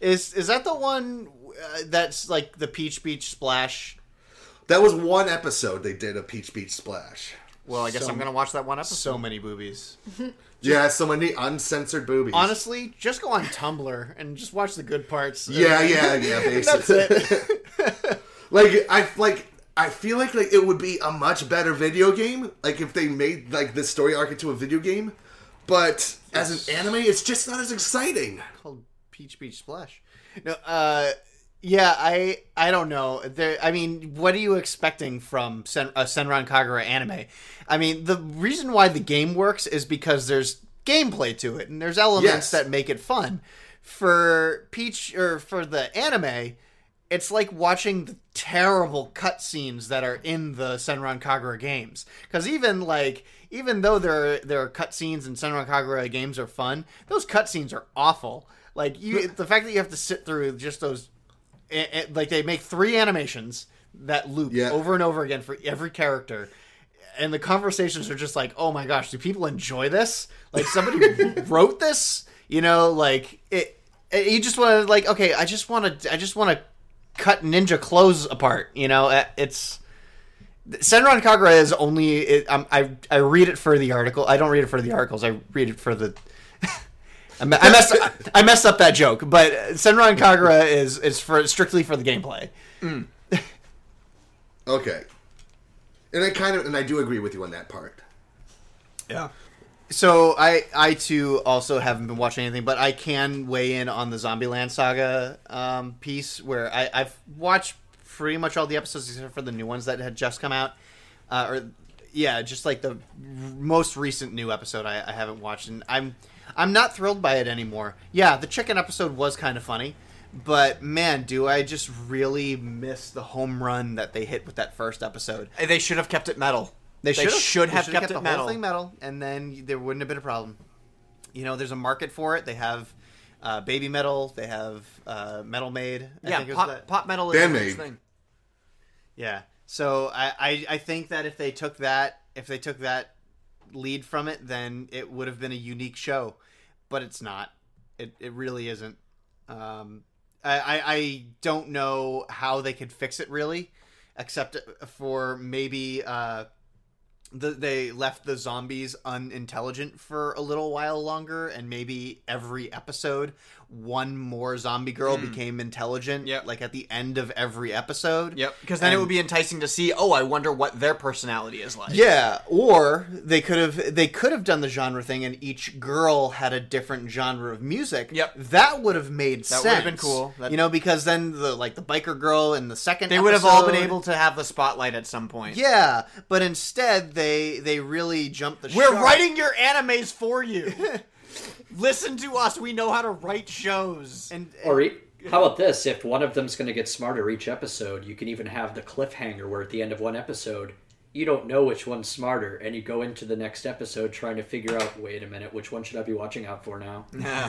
Is is that the one uh, that's like the Peach Beach Splash? That was one episode they did of Peach Beach Splash. Well, I guess So- I'm gonna watch that one episode. So many boobies. Yeah, so many uncensored boobies. Honestly, just go on Tumblr and just watch the good parts. Yeah, yeah, yeah. Basically, That's it. like I like. I feel like like it would be a much better video game, like if they made like this story arc into a video game. But as an anime, it's just not as exciting. Called Peach Beach Splash. No, uh, yeah, I I don't know. There, I mean, what are you expecting from Sen, a Senran Kagura anime? I mean, the reason why the game works is because there's gameplay to it, and there's elements Yes. that make it fun. For Peach or for the anime, it's like watching the terrible cutscenes that are in the Senran Kagura games. Because even like, even though there are, there are cutscenes in Senran Kagura games are fun, those cutscenes are awful. Like you, the fact that you have to sit through just those, it, it, like they make three animations that loop Yeah. over and over again for every character. And the conversations are just like, oh my gosh, do people enjoy this? Like somebody wrote this, you know? Like it, it you just want to like, okay, I just want to, I just want to cut ninja clothes apart. You know, Uh, it's Senran Kagura is only. It, um, I I read it for the article. I don't read it for the articles. I read it for the. I me- I messed I messed up that joke, but Senran Kagura is is for strictly for the gameplay. Okay, and I kind of and I do agree with you on that part. Yeah. So I I too also haven't been watching anything, but I can weigh in on the Zombieland Saga um, piece where I, I've watched pretty much all the episodes except for the new ones that had just come out. Uh, or yeah, just like the r- most recent new episode I, I haven't watched, and I'm I'm not thrilled by it anymore. Yeah, the chicken episode was kind of funny, but man, do I just really miss the home run that they hit with that first episode. They should have kept it metal. They, They should've- should they have should've kept it the metal. whole thing metal, and then there wouldn't have been a problem. You know, there's a market for it. They have uh, Baby Metal. They have uh, Metal Maid. I Yeah, think it was pop, that. pop metal is a Bandmaid. huge thing. Yeah. So I, I I think that if they took that if they took that lead from it, then it would have been a unique show. But it's not. It it really isn't. Um, I, I I don't know how they could fix it really, except for maybe uh, the, they left the zombies unintelligent for a little while longer, and maybe every episode one more zombie girl became intelligent. Yep. Like at the end of every episode. Yep, because then it And- would be enticing to see. Oh, I wonder what their personality is like. Yeah, or they could have they could have done the genre thing, and each girl had a different genre of music. Yep. that would have made That sense. would have been cool. That- you know, because then the like the biker girl in the second They would have all been episode- able to have the spotlight at some point. Yeah, but instead they they really jumped the. We're shark. writing your animes for you. Listen to us. We know how to write shows. and, Or e- how about this? If one of them's going to get smarter each episode, you can even have the cliffhanger where at the end of one episode, you don't know which one's smarter, and you go into the next episode trying to figure out, wait a minute, which one should I be watching out for now?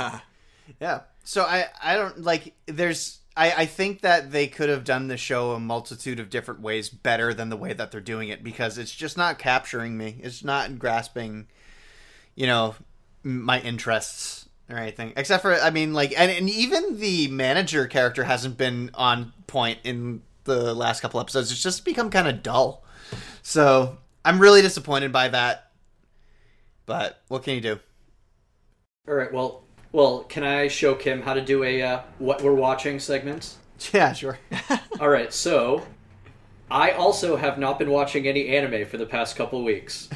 Yeah. So I, I don't like there's I, I think that they could have done the show a multitude of different ways better than the way that they're doing it, because it's just not capturing me. It's not grasping, you know, m- my interests or anything. Except for I mean like and, and even the manager character hasn't been on point in the last couple episodes. It's just become kind of dull. So I'm really disappointed by that. But what can you do? All right, well, well, can I show Kim how to do a uh, what we're watching segment? Yeah, sure. All right, so I also have not been watching any anime for the past couple weeks.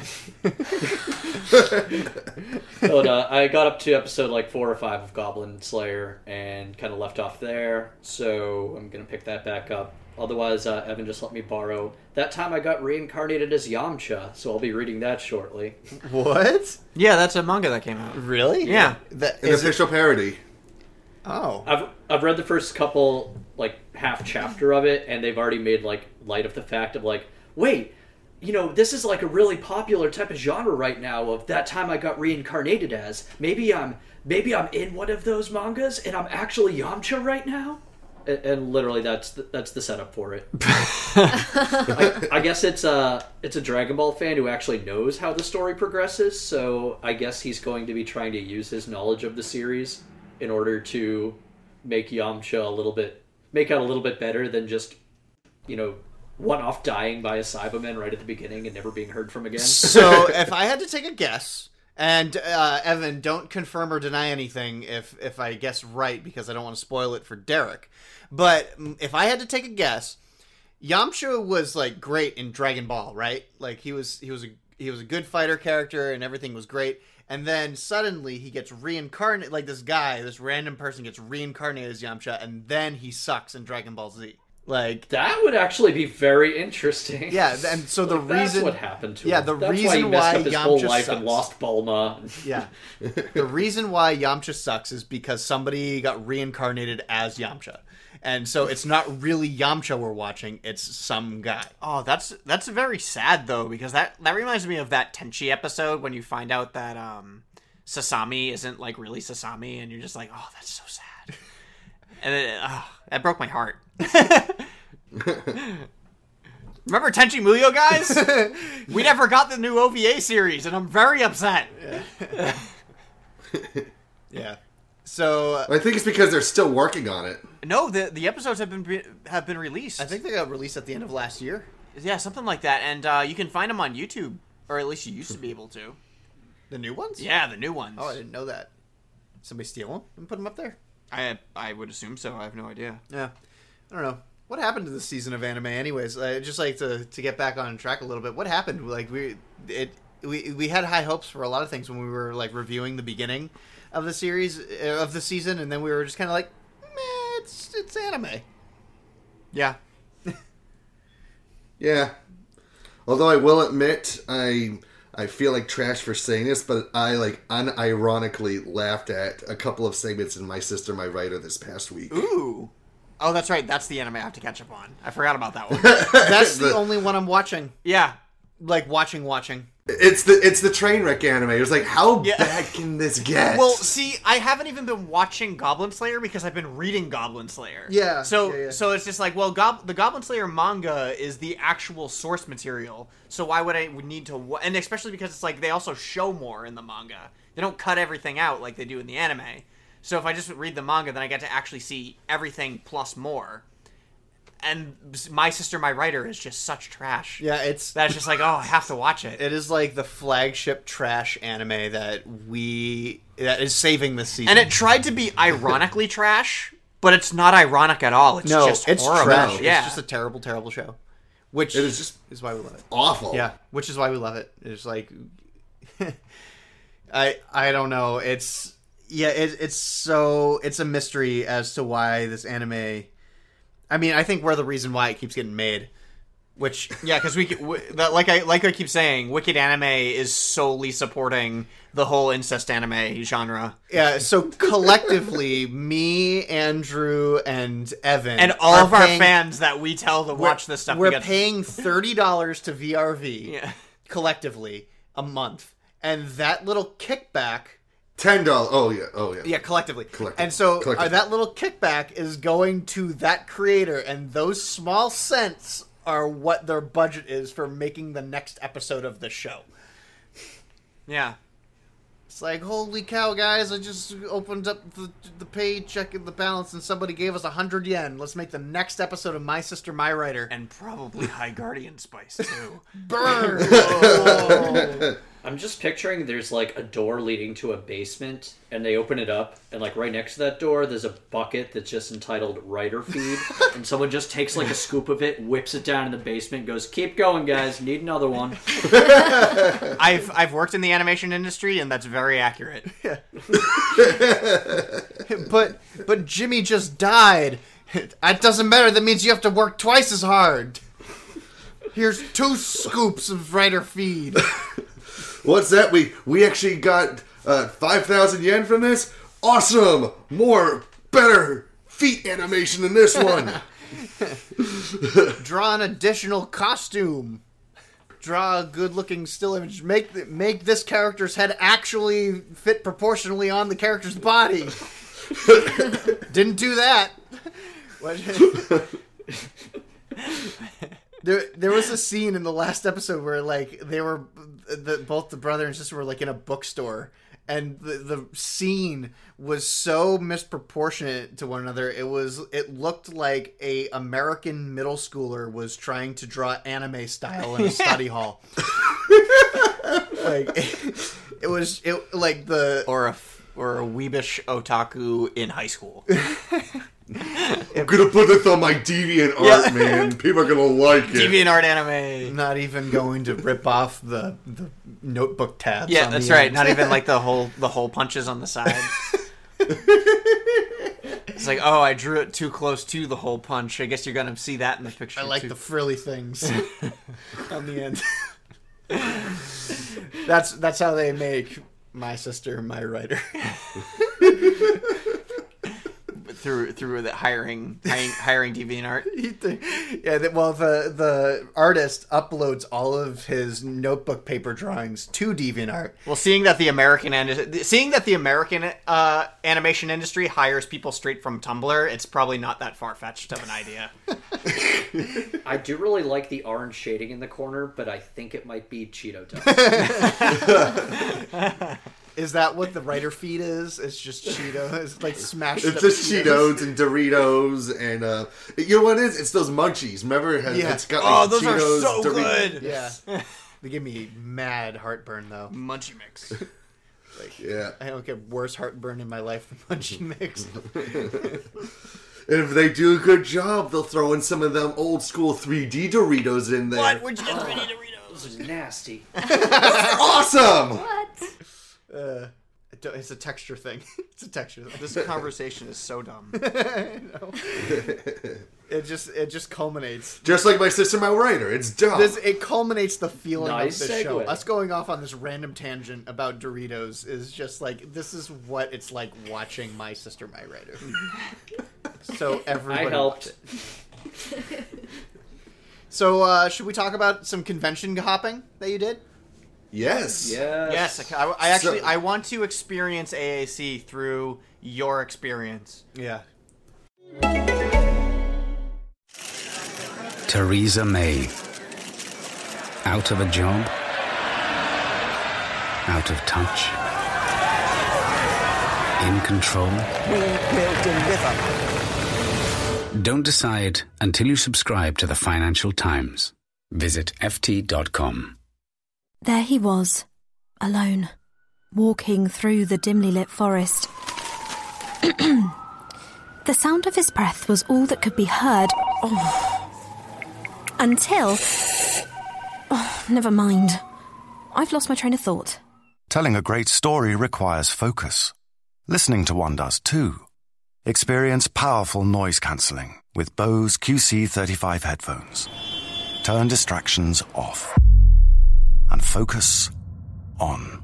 But uh, I got up to episode like four or five of Goblin Slayer and kind of left off there, so I'm gonna pick that back up. Otherwise, uh, Evan just let me borrow. That time I got reincarnated as Yamcha, so I'll be reading that shortly. What? Yeah, that's a manga that came out. Really? Yeah. That, An is it- official parody. Oh. I've I've read the first couple like half chapter of it, and they've already made like light of the fact of like, wait, you know, this is like a really popular type of genre right now. Of that time I got reincarnated as. Maybe I'm maybe I'm in one of those mangas, and I'm actually Yamcha right now. And, and literally, that's the, that's the setup for it. I, I guess it's a it's a Dragon Ball fan who actually knows how the story progresses. So I guess he's going to be trying to use his knowledge of the series in order to make Yamcha a little bit, make out a little bit better than just, you know, one-off dying by a Cyberman right at the beginning and never being heard from again. So if I had to take a guess, and uh, Evan, don't confirm or deny anything if, if I guess right, because I don't want to spoil it for Derek. But if I had to take a guess, Yamcha was like great in Dragon Ball, right? Like he was he was a he was a good fighter character and everything was great. And then suddenly he gets reincarnated, like this guy, this random person gets reincarnated as Yamcha, and then he sucks in Dragon Ball Z. Like that would actually be very interesting. Yeah, and so the like, reason that's what happened to yeah, him. the that's reason why he messed why up his Yamcha whole life sucks. and lost Bulma. Yeah, the reason why Yamcha sucks is because somebody got reincarnated as Yamcha. And so it's not really Yamcha we're watching, it's some guy. Oh, that's that's very sad, though, because that, that reminds me of that Tenchi episode when you find out that um, Sasami isn't, like, really Sasami, and you're just like, oh, that's so sad. And it, oh, that broke my heart. Remember Tenchi Muyo, guys? We never got the new O V A series, and I'm very upset. Yeah. Yeah. So uh, I think it's because they're still working on it. No, the the episodes have been re- have been released. I think they got released at the end of last year. Yeah, something like that, and uh, you can find them on YouTube, or at least you used to be able to. The new ones? Yeah, the new ones. Oh, I didn't know that. Somebody steal them and put them up there? I I would assume so. I have no idea. Yeah, I don't know. What happened to this season of anime, anyways? I just like to to get back on track a little bit. What happened? Like we it we we had high hopes for a lot of things when we were like reviewing the beginning of the series of the season, and then we were just kind of like, meh, it's it's anime. Yeah. Yeah. Although I will admit, I I feel like trash for saying this, but I like unironically laughed at a couple of segments in My Sister, My Writer this past week. Ooh. Oh, that's right. That's the anime I have to catch up on. I forgot about that one. That's the, The- only one I'm watching. Yeah. Like watching, watching. It's the it's the train wreck anime. It was like, how Yeah. bad can this get? Well, see, I haven't even been watching Goblin Slayer because I've been reading Goblin Slayer. Yeah, So, yeah, yeah. so it's just like, well, Gob- the Goblin Slayer manga is the actual source material. So why would I would need to? Wa- and especially because it's like they also show more in the manga. They don't cut everything out like they do in the anime. So if I just read the manga, then I get to actually see everything plus more. And My Sister, My Writer is just such trash. Yeah, it's That's just like, oh, I have to watch it. it is like the flagship trash anime that we that is saving this season. And it tried to be ironically trash, but it's not ironic at all. It's no, just it's horrible. trash. Yeah. It's just a terrible, terrible show. Which It is just is why we love it. awful. Yeah, which is why we love it. It's like, I I don't know. It's yeah. It, it's so it's a mystery as to why this anime. I mean, I think we're the reason why it keeps getting made. Which Yeah, because we w- that, like I like I keep saying, Wicked Anime is solely supporting the whole incest anime genre, yeah. So collectively, me, Andrew, and Evan, and all are of our paying- fans that we tell to watch this stuff. We're we get- paying thirty dollars to V R V Yeah. collectively a month, and that little kickback. Ten dollars. Oh yeah. Oh yeah. Yeah, collectively. Collectively. And so uh, Collectively. that little kickback is going to that creator, and those small cents are what their budget is for making the next episode of the show. Yeah. It's like, holy cow, guys, I just opened up the, the page, checking the balance, and somebody gave us a hundred yen. Let's make the next episode of My Sister, My Writer. And probably High Guardian Spice too. burn! Oh. I'm just picturing there's like a door leading to a basement, and they open it up, and like right next to that door, there's a bucket that's just entitled Writer Feed, and someone just takes like a scoop of it, whips it down in the basement, goes, "Keep going, guys. Need another one." I've I've worked in the animation industry, and that's very accurate. but but Jimmy just died. That doesn't matter. That means you have to work twice as hard. Here's two scoops of Writer Feed. What's that? We we actually got uh, five thousand yen from this. Awesome! More, better feet animation than this one. Draw an additional costume. Draw a good-looking still image. Make th- make this character's head actually fit proportionally on the character's body. Didn't do that. What? There, there was a scene in the last episode where, like, they were, the, both the brother and sister were, like, in a bookstore, and the the scene was so misproportionate to one another. It was it looked like a American middle schooler was trying to draw anime style in a study hall. Like it, it was it like the Or a or a weebish otaku in high school. I'm gonna put this on my Deviant Art, Yeah. man. People are gonna like it. DeviantArt anime. not even going to rip off the the notebook tabs. Yeah, on that's the right. end. Not even like the whole the hole punches on the side. It's like, oh, I drew it too close to the hole punch. I guess you're gonna see that in the picture. I like too. the frilly things on the end. That's that's how they make My Sister, My Writer. through through the hiring hiring, hiring DeviantArt. Yeah, the, well, the the artist uploads all of his notebook paper drawings to DeviantArt. Well, seeing that the American and seeing that the American uh, animation industry hires people straight from Tumblr, it's probably not that far fetched of an idea. I do really like the orange shading in the corner, but I think it might be Cheeto dust. Is that what the writer feed is? It's just Cheetos. It's like smashed It's up just Cheetos and Doritos and uh, you know what it is? It's those munchies. Remember, it has, Yeah. it's got Oh, like those are Cheetos, so Doritos. good. Yeah. They give me mad heartburn, though. Munchie mix. Yeah. I don't get worse heartburn in my life than Munchie Mix. And if they do a good job, they'll throw in some of them old school three D Doritos in there. What? Where'd you get three D Doritos? This is nasty. Awesome! What? Uh, it don't- it's a texture thing. It's a texture thing. This conversation is so dumb. I know. It just it just culminates. Just like My Sister, My Writer. It's dumb. This it culminates the feeling Nice of the show. segue. Us going off on this random tangent about Doritos is just like this is what it's like watching My Sister, My Writer. So everybody I helped. watch it. So uh, should we talk about some convention hopping that you did? Yes. Yes. Yes, I, I actually So- I want to experience A A C through your experience. Yeah. Theresa May. Out of a job. Out of touch. In control. We will deliver. Don't decide until you subscribe to the Financial Times. Visit F T dot com. There he was, alone, walking through the dimly lit forest. The sound of his breath was all that could be heard. Oh. Until... Oh, never mind. I've lost my train of thought. Telling a great story requires focus. Listening to one does too. Experience powerful noise cancelling with Bose Q C thirty-five headphones. Turn distractions off and focus on.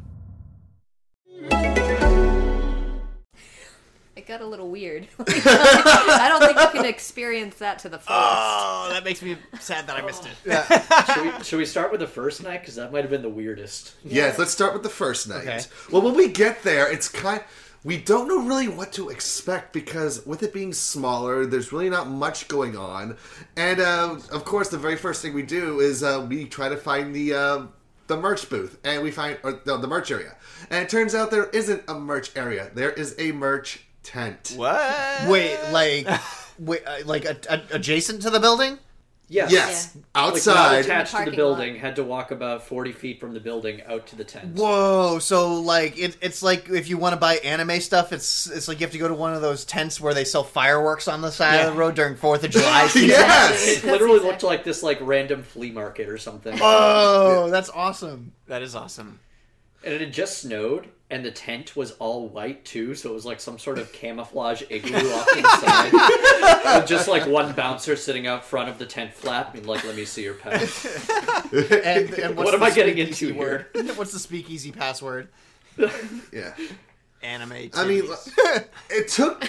It got a little weird. I don't think you can experience that to the fullest. Oh, that makes me sad that I missed it. Should we, should we start with the first night? Because that might have been the weirdest. Yes, let's start with the first night. Okay. Well, when we get there, it's kind we don't know really what to expect because with it being smaller, there's really not much going on. And, uh, of course, the very first thing we do is uh, we try to find the uh, the merch booth. And we find, or no, the merch area. And it turns out there isn't a merch area. There is a merch tent. What? Wait, like, wait, uh, like a, a, adjacent to the building? Yes. Yes, Yeah. Like not outside. attached to the parking building, lot. had to walk about forty feet from the building out to the tent. Whoa! So like it, it's like if you want to buy anime stuff, it's it's like you have to go to one of those tents where they sell fireworks on the side of the road during Fourth of July. season. Yes! It literally looked like this like random flea market or something. Oh, that's awesome! That is awesome. And it had just snowed, and the tent was all white too, so it was like some sort of camouflage igloo off to the side. With just like one bouncer sitting out front of the tent flap and like, let me see your pass. And, and what's What am the I getting speakeasy into word? What's the speakeasy password? Yeah. Anime. I mean, titties. it took.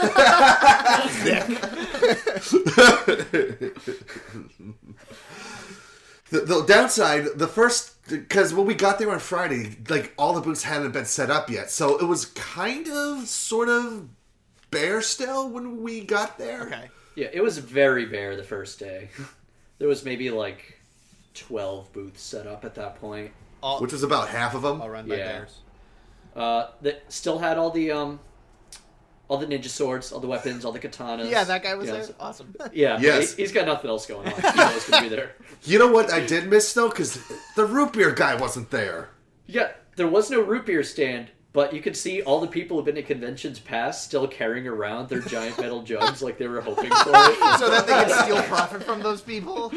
the, the downside, the first, because when we got there on Friday, like all the booths hadn't been set up yet, so it was kind of, sort of bare still when we got there. Okay. Yeah, it was very bare the first day. There was maybe like twelve booths set up at that point. All, Which was about half of them. all run by Yeah. bears. Uh, that still had all the um, all the ninja swords, all the weapons, all the katanas. Yeah, that guy was You know, there. so- Awesome. Yeah, Yes. he, he's got nothing else going on. He's always going to be there. You know what I did miss though, because the root beer guy wasn't there. Yeah, there was no root beer stand, but you could see all the people who've been to conventions past still carrying around their giant metal jugs like they were hoping for it. So that they can steal profit from those people.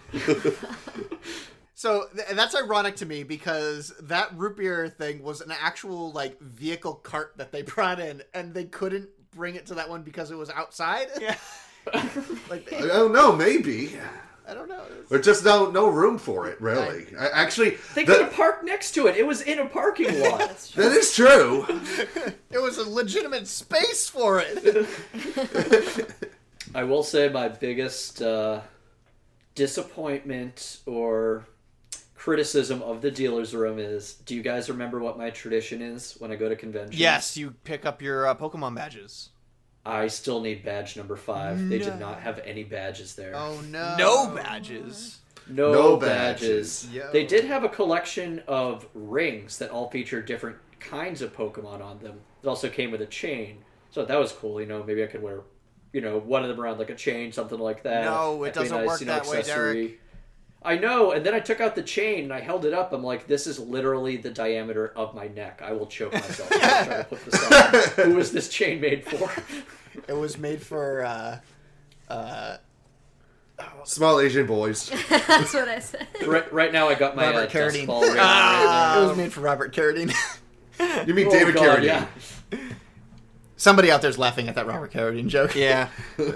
So th- that's ironic to me because that root beer thing was an actual like vehicle cart that they brought in, and they couldn't bring it to that one because it was outside. Yeah, like I don't know, maybe. I don't know. There's just no no room for it, really. I, actually, They the- could have parked next to it. It was in a parking lot. that is true. It was a legitimate space for it. I will say my biggest uh, disappointment or criticism of the dealer's room is, do you guys remember what my tradition is when I go to conventions? Yes, you pick up your uh, Pokemon badges. I still need badge number five. They did not have any badges there. Oh no! No badges. No, No badges. badges. Yo. They did have a collection of rings that all featured different kinds of Pokemon on them. It also came with a chain. So that was cool, you know, maybe I could wear, you know, one of them around like a chain, something like that. No, it That'd be doesn't work that way, Derek. I know, and then I took out the chain and I held it up. I'm like, this is literally the diameter of my neck. I will choke myself if I try to put this on. Who is this chain made for? It was made for uh, uh, Small Asian boys. That's what I said. Right, right now I got my uh, Robert dust Carradine. ball ring on right It was made for Robert Carradine. You mean now. David oh, God, Carradine? yeah. Somebody out there's laughing at that Robert Carradine joke. Yeah.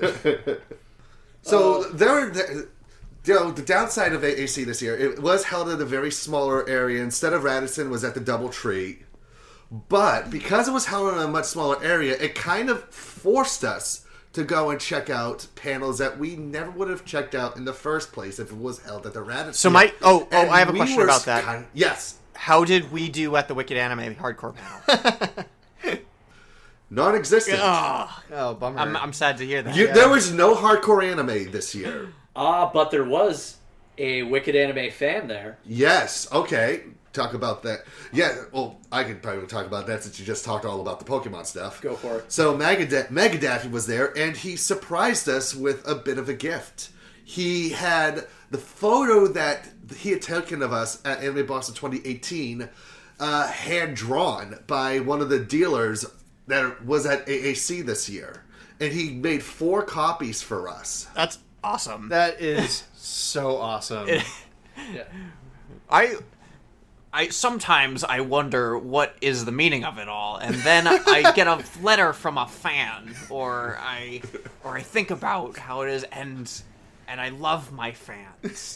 So there, there, you know, the downside of A A C this year, it was held in a very smaller area. Instead of Radisson, it was at the DoubleTree. But because it was held in a much smaller area, it kind of forced us to go and check out panels that we never would have checked out in the first place if it was held at the Radisson. So my oh oh And I have a we question were about that. kind- yes. How did we do at the Wicked Anime Hardcore panel? Non-existent. oh, oh, bummer. I'm, I'm sad to hear that. You, Yeah. There was no hardcore anime this year. Ah, but there was a Wicked Anime fan there. Yes. Okay. Talk about that. Yeah. Well, I could probably talk about that since you just talked all about the Pokemon stuff. Go for it. So Megada- Megadaffy was there, and he surprised us with a bit of a gift. He had the photo that he had taken of us at Anime Boston twenty eighteen, uh, hand drawn by one of the dealers that was at A A C this year, and he made four copies for us. That's awesome. That is so awesome. Yeah. I I sometimes I wonder what is the meaning of it all, and then I get a letter from a fan, or I or I think about how it is, and and I love my fans.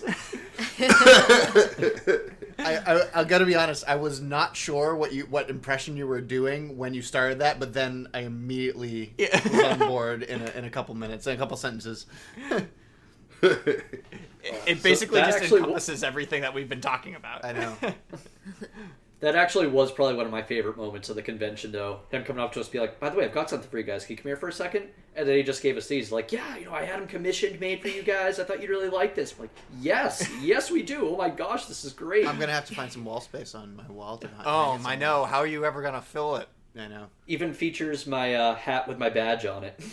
I, I I gotta be honest. I was not sure what you what impression you were doing when you started that, but then I immediately was on board in a, in a couple minutes, in a couple sentences. It, it basically that just actually encompasses everything that we've been talking about. I know. That actually was probably one of my favorite moments of the convention, though. Him coming up to us, be like, "By the way, I've got something for you guys. Can you come here for a second?" And then he just gave us these, like, "Yeah, you know, I had them commissioned, made for you guys. I thought you'd really like this." I'm like, "Yes, yes, we do. Oh my gosh, this is great." I'm gonna have to find some wall space on my wall to hang Oh, I know. How are you ever gonna fill it? I know. Even features my uh, hat with my badge on it.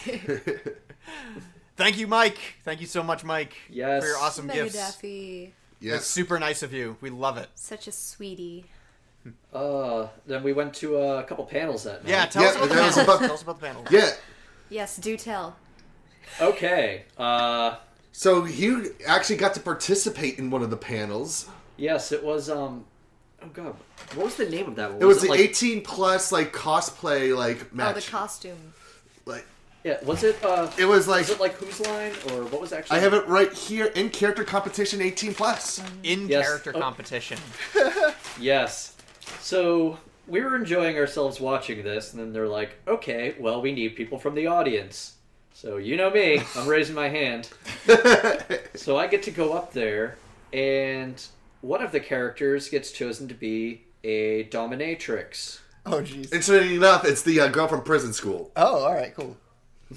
Thank you, Mike. Thank you so much, Mike. Yes. For your awesome Mega gifts. Daffy. That's super nice of you. We love it. Such a sweetie. Uh, then we went to uh, a couple panels that night. Yeah, tell Yeah, us about the that was panels. about- Tell us about the panels. Yeah. Yes, do tell. Okay. Uh, So you actually got to participate in one of the panels. yes, it was. Um, oh god, what was the name of that one? It was the like, eighteen plus like cosplay like Oh, match. the costume. like Yeah, was it? Uh, it was like was it like Whose Line or what was actually? I have it right here in character competition eighteen plus. In Yes. character Oh. competition. Yes. So we were enjoying ourselves watching this, and then they're like, "Okay, well, we need people from the audience." So you know me, I'm raising my hand. So I get to go up there, and one of the characters gets chosen to be a dominatrix. Oh, jeez. Interesting enough, it's the uh, girl from prison school. Oh, all right, cool.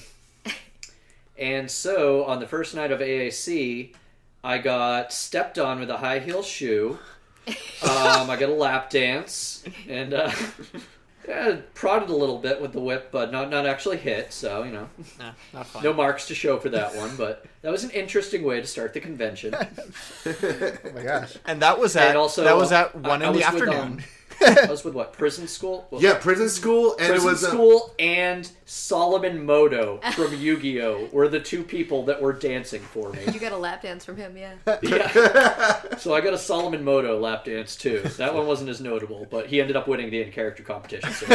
And so on the first night of A A C, I got stepped on with a high heel shoe. Um, I got a lap dance, and uh, yeah, prodded a little bit with the whip, but not not actually hit. So you know, nah, not fun. No marks to show for that one. But that was an interesting way to start the convention. Oh my gosh! And that was at and also, that was at one I, in I the was with, afternoon. um, I was with what? Prison School? Well, Yeah, Prison School, and Prison it was School and Solomon Moto from Yu-Gi-Oh! Were the two people that were dancing for me. You got a lap dance from him, yeah. Yeah. So I got a Solomon Moto lap dance too. That one wasn't as notable, but he ended up winning the in-character competition. So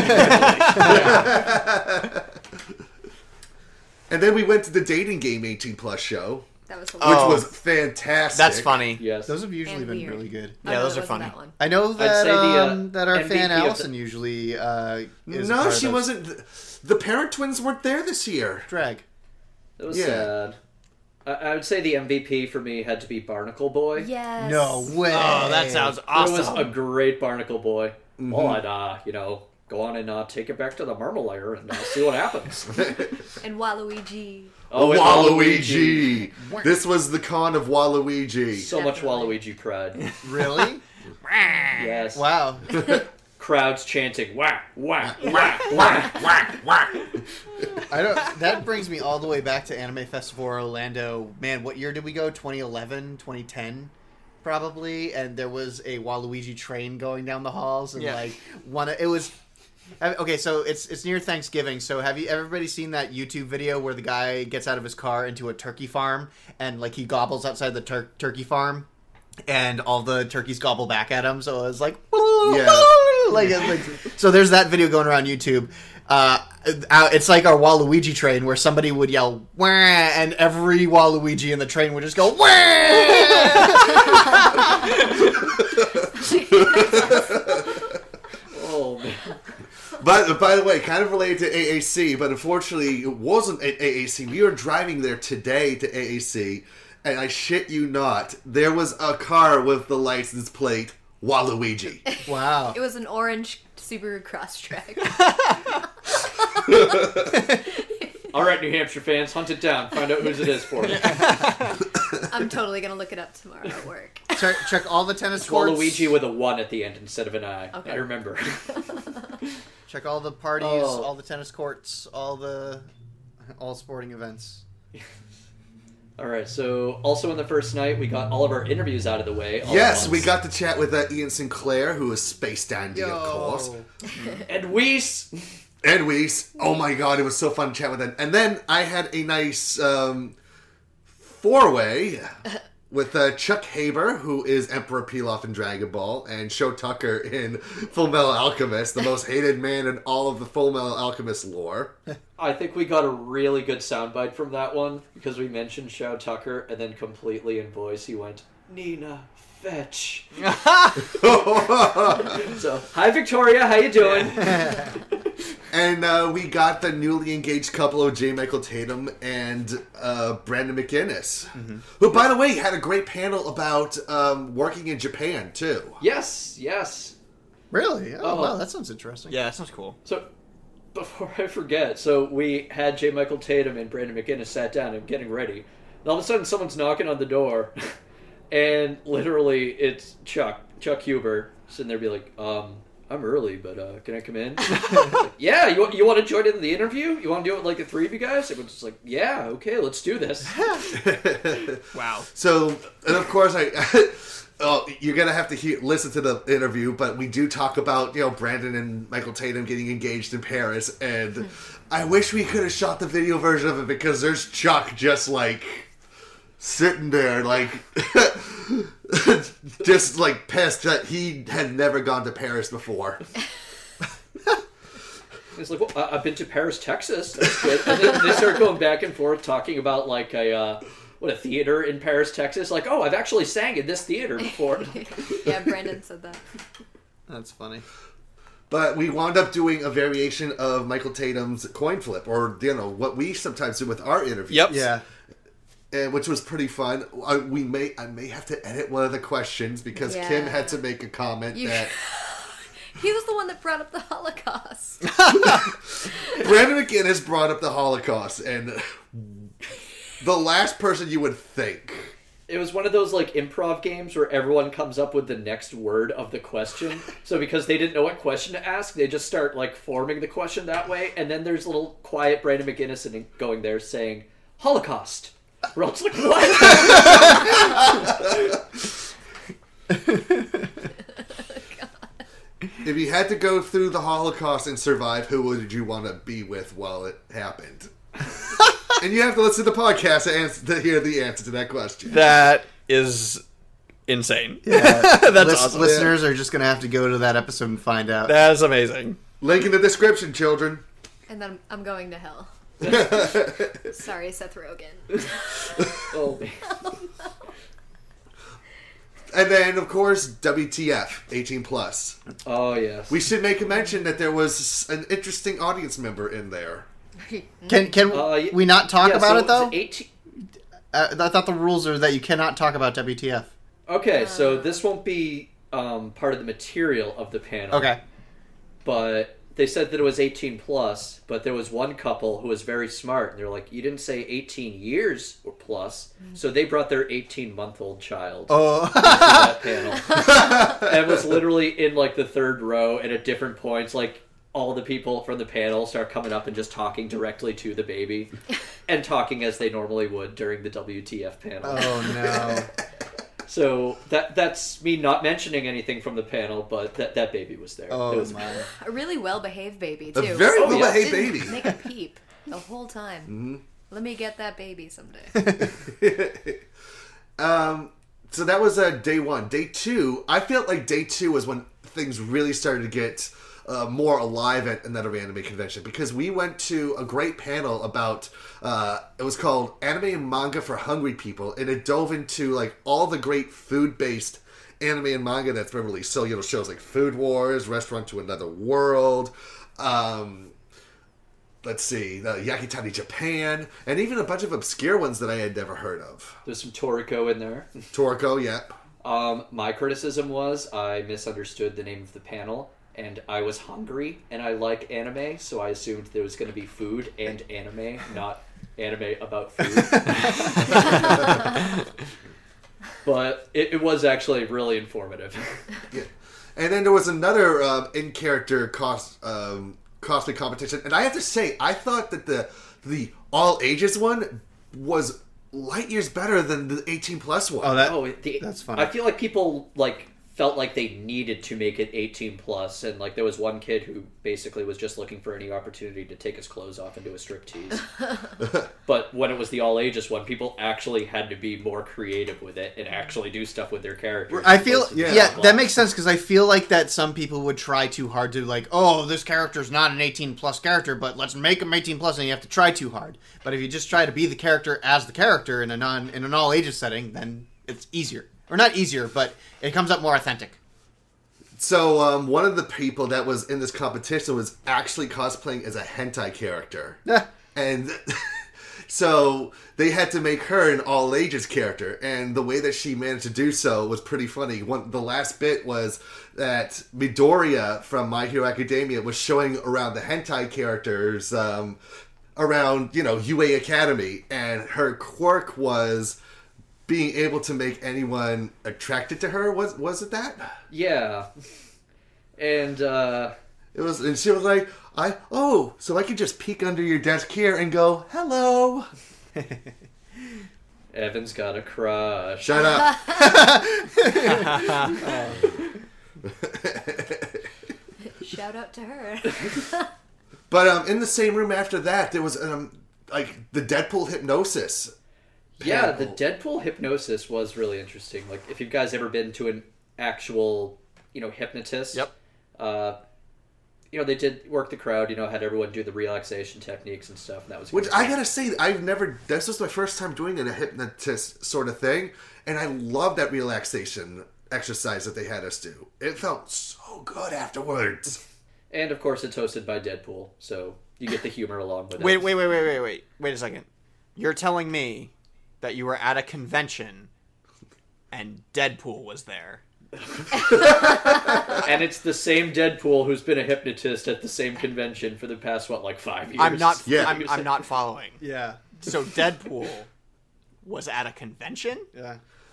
and then we went to the dating game eighteen plus show. That was Which Oh. was fantastic. That's funny. Yes. Those have usually And been weird. really good. Oh, Yeah, no, those it are wasn't funny. that one. I know that say the, uh, um, that our M V P fan of the- Allison usually uh, is a No, part she of those. wasn't. The parent twins weren't there this year. Drag. It was Yeah. sad. I, I would say the M V P for me had to be Barnacle Boy. Yes. No way. Oh, that sounds awesome. It was a great Barnacle Boy. Well, I'd, uh, you know, go on and uh, take it back to the Marmalayer and uh, see what happens. And Waluigi. Oh, and Waluigi. This was the con of Waluigi. So much Definitely. Waluigi pride. Really? Yes. Wow. Crowds chanting, whack, whack, whack, whack, whack, whack. I don't. That brings me all the way back to Anime Festival Orlando. Man, what year did we go? twenty eleven, twenty ten, probably. And there was a Waluigi train going down the halls, and Yeah. like one. It was. Okay, so it's it's near Thanksgiving. So have you everybody seen that YouTube video where the guy gets out of his car into a turkey farm and like he gobbles outside the tur- turkey farm, and all the turkeys gobble back at him? So it's like Yeah. like, like so. There's that video going around YouTube. Uh, out- it's like our Waluigi train where somebody would yell "wah" and every Waluigi in the train would just go "wah." Oh, man. But by the way, kind of related to A A C, but unfortunately it wasn't at A A C. We were driving there today to A A C, and I shit you not, there was a car with the license plate Waluigi. Wow. It was an orange Subaru Crosstrek. All right, New Hampshire fans, hunt it down. Find out whose it is for me. I'm totally gonna look it up tomorrow at work. check, check all the tennis courts. Waluigi with a one at the end instead of an I. Okay. I remember. Check all the parties, Oh. all the tennis courts, all the all sporting events. All right, so also on the first night, we got all of our interviews out of the way. all at Yes, once. we got to chat with uh, Ian Sinclair, who is Space Dandy, of course. And Weiss. And Weiss. Oh my god, it was so fun to chat with him. And then I had a nice um, four-way with uh, Chuck Haber, who is Emperor Pilaf in Dragon Ball, and Sho Tucker in Full Metal Alchemist, the most hated man in all of the Full Metal Alchemist lore. I think we got a really good soundbite from that one because we mentioned Shao Tucker, and then completely in voice he went, Nina, fetch. So, hi Victoria, how you doing? And uh, we got the newly engaged couple of J. Michael Tatum and uh, Brandon McInnes, who, by the way, had a great panel about um, working in Japan, too. Yes, yes. Really? Oh, Oh. wow, that sounds interesting. Yeah, that sounds cool. So, before I forget, so we had J. Michael Tatum and Brandon McInnes sat down and getting ready. And all of a sudden, someone's knocking on the door, and literally, it's Chuck, Chuck Huber, sitting there, be like, um, I'm early, but uh, can I come in? Like, yeah, you you want to join in the interview? You want to do it with like the three of you guys? It was just like, yeah, okay, let's do this. Wow. So, and of course, I... Oh, you're gonna have to hear, listen to the interview, but we do talk about, you know, Brandon and Michael Tatum getting engaged in Paris, and I wish we could have shot the video version of it because there's Chuck just like sitting there, like just like pissed that he had never gone to Paris before. It's like, well, I- I've been to Paris, Texas. That's good. And then they start going back and forth talking about like a uh, what a theater in Paris, Texas. Like, oh, I've actually sang in this theater before. Yeah, Brandon said that. That's funny. But we wound up doing a variation of Michael Tatum's coin flip, or you know what we sometimes do with our interviews. Yep. Yeah. And, which was pretty fun. I, we may I may have to edit one of the questions because Yeah. Kim had to make a comment You- that He was the one that brought up the Holocaust. Brandon McInnes brought up the Holocaust, and the last person you would think it was one of those like improv games where everyone comes up with the next word of the question. So because they didn't know what question to ask, they just start like forming the question that way. And then there's a little quiet Brandon McGinnis and going there saying Holocaust. We're all just like, what? If you had to go through the Holocaust and survive, who would you want to be with while it happened? And you have to listen to the podcast to, answer, to hear the answer to that question. That is insane. Yeah. That's Lis- awesome. Listeners are just going to have to go to that episode and find out. That is amazing. Link in the description, children. And then I'm going to hell. Sorry, Seth Rogen. Oh, man. And then, of course, W T F, eighteen plus. Oh, yes. We should make a mention that there was an interesting audience member in there. Can can Uh, y- we not talk yeah, about so it, though? it's eighteen Uh, I thought the rules are that you cannot talk about W T F. Okay, so this won't be um, part of the material of the panel. Okay. But they said that it was eighteen plus, but there was one couple who was very smart, and they're like, you didn't say eighteen years or plus, so they brought their eighteen-month-old child Oh. to that panel. And was literally in, like, the third row, and at different points, like, all the people from the panel start coming up and just talking directly to the baby, and talking as they normally would during the W T F panel. Oh, no. So that that's me not mentioning anything from the panel, but that, that baby was there. Oh, it was my. A really well-behaved baby, A too. very Oh, yeah. well-behaved Didn't baby. make a peep the whole time. Mm-hmm. Let me get that baby someday. um, so that was uh, day one. Day two, I felt like day two was when things really started to get uh, more alive at another anime convention, because we went to a great panel about, uh, it was called Anime and Manga for Hungry People, and it dove into like all the great food-based anime and manga that's been released. So, you know, shows like Food Wars, Restaurant to Another World, um... let's see, uh, Yakitani Japan, and even a bunch of obscure ones that I had never heard of. There's some Toriko in there. Toriko, yep. Um, my criticism was I misunderstood the name of the panel, and I was hungry, and I like anime, so I assumed there was going to be food and anime, not anime about food. But it, it was actually really informative. Yeah. And then there was another um, in-character cost, um, cosplay competition, and I have to say, I thought that the the all ages one was light years better than the eighteen plus one. Oh, that oh, the, that's funny. I feel like people like felt like they needed to make it eighteen plus, and like there was one kid who basically was just looking for any opportunity to take his clothes off and do a striptease. But when it was the all ages one, people actually had to be more creative with it and actually do stuff with their characters. I feel Yeah. yeah, that makes sense, because I feel like that some people would try too hard to like, oh, this character's not an eighteen plus character, but let's make him eighteen plus, and you have to try too hard. But if you just try to be the character as the character in a non in an all ages setting, then it's easier, or not easier, but it comes up more authentic. So um, one of the people that was in this competition was actually cosplaying as a hentai character. And so they had to make her an all ages character, and the way that she managed to do so was pretty funny. One, the last bit was that Midoriya from My Hero Academia was showing around the hentai characters um, around, you know, U A Academy, and her quirk was being able to make anyone attracted to her. Was was it that? Yeah. And uh It was, and she was like, "I oh, so I could just peek under your desk here and go hello." Evan's got a crush. Shut up. Shout out to her. But um, in the same room after that, there was um, like the Deadpool hypnosis. Yeah, panel. the Deadpool hypnosis was really interesting. Like, if you guys ever been to an actual, you know, hypnotist, Yep. Uh, you know, they did work the crowd. You know, had everyone do the relaxation techniques and stuff, and that was Which good. I gotta say, I've never. This was my first time doing a hypnotist sort of thing, and I love that relaxation exercise that they had us do. It felt so good afterwards. And of course, it's hosted by Deadpool, so you get the humor along with Wait, it. wait, wait, wait, wait, wait. Wait a second. You're telling me that you were at a convention and Deadpool was there. And it's the same Deadpool who's been a hypnotist at the same convention for the past, what, like five years? I'm not Yeah. I'm, I'm not following. Yeah. So Deadpool was at a convention? Yeah.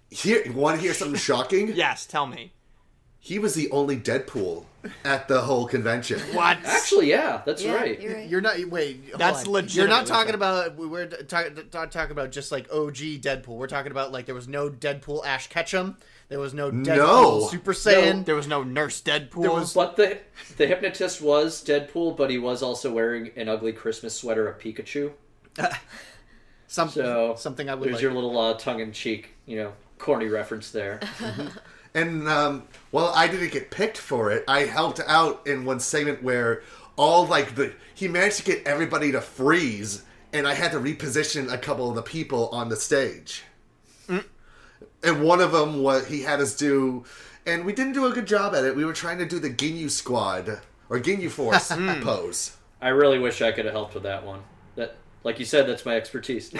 Here, want to hear something shocking? Yes, tell me. He was the only Deadpool at the whole convention. What? Actually, yeah, that's Yeah, right. You're, right. You're not. Wait, hold That's on. legit. You're not talking about. We're talking talking about just like O G Deadpool. We're talking about like there was no Deadpool Ash Ketchum. There was no Deadpool No. Super Saiyan. There was no Nurse Deadpool. There was- But the the hypnotist was Deadpool, but he was also wearing an ugly Christmas sweater of Pikachu. Some, So something I would There's like. your little uh, tongue-in-cheek, you know, corny reference there. And um, while I didn't get picked for it, I helped out in one segment where all like the he managed to get everybody to freeze, and I had to reposition a couple of the people on the stage. Mm. And one of them was he had us do, and we didn't do a good job at it. We were trying to do the Ginyu Squad or Ginyu Force pose. I really wish I could have helped with that one. That, like you said, that's my expertise.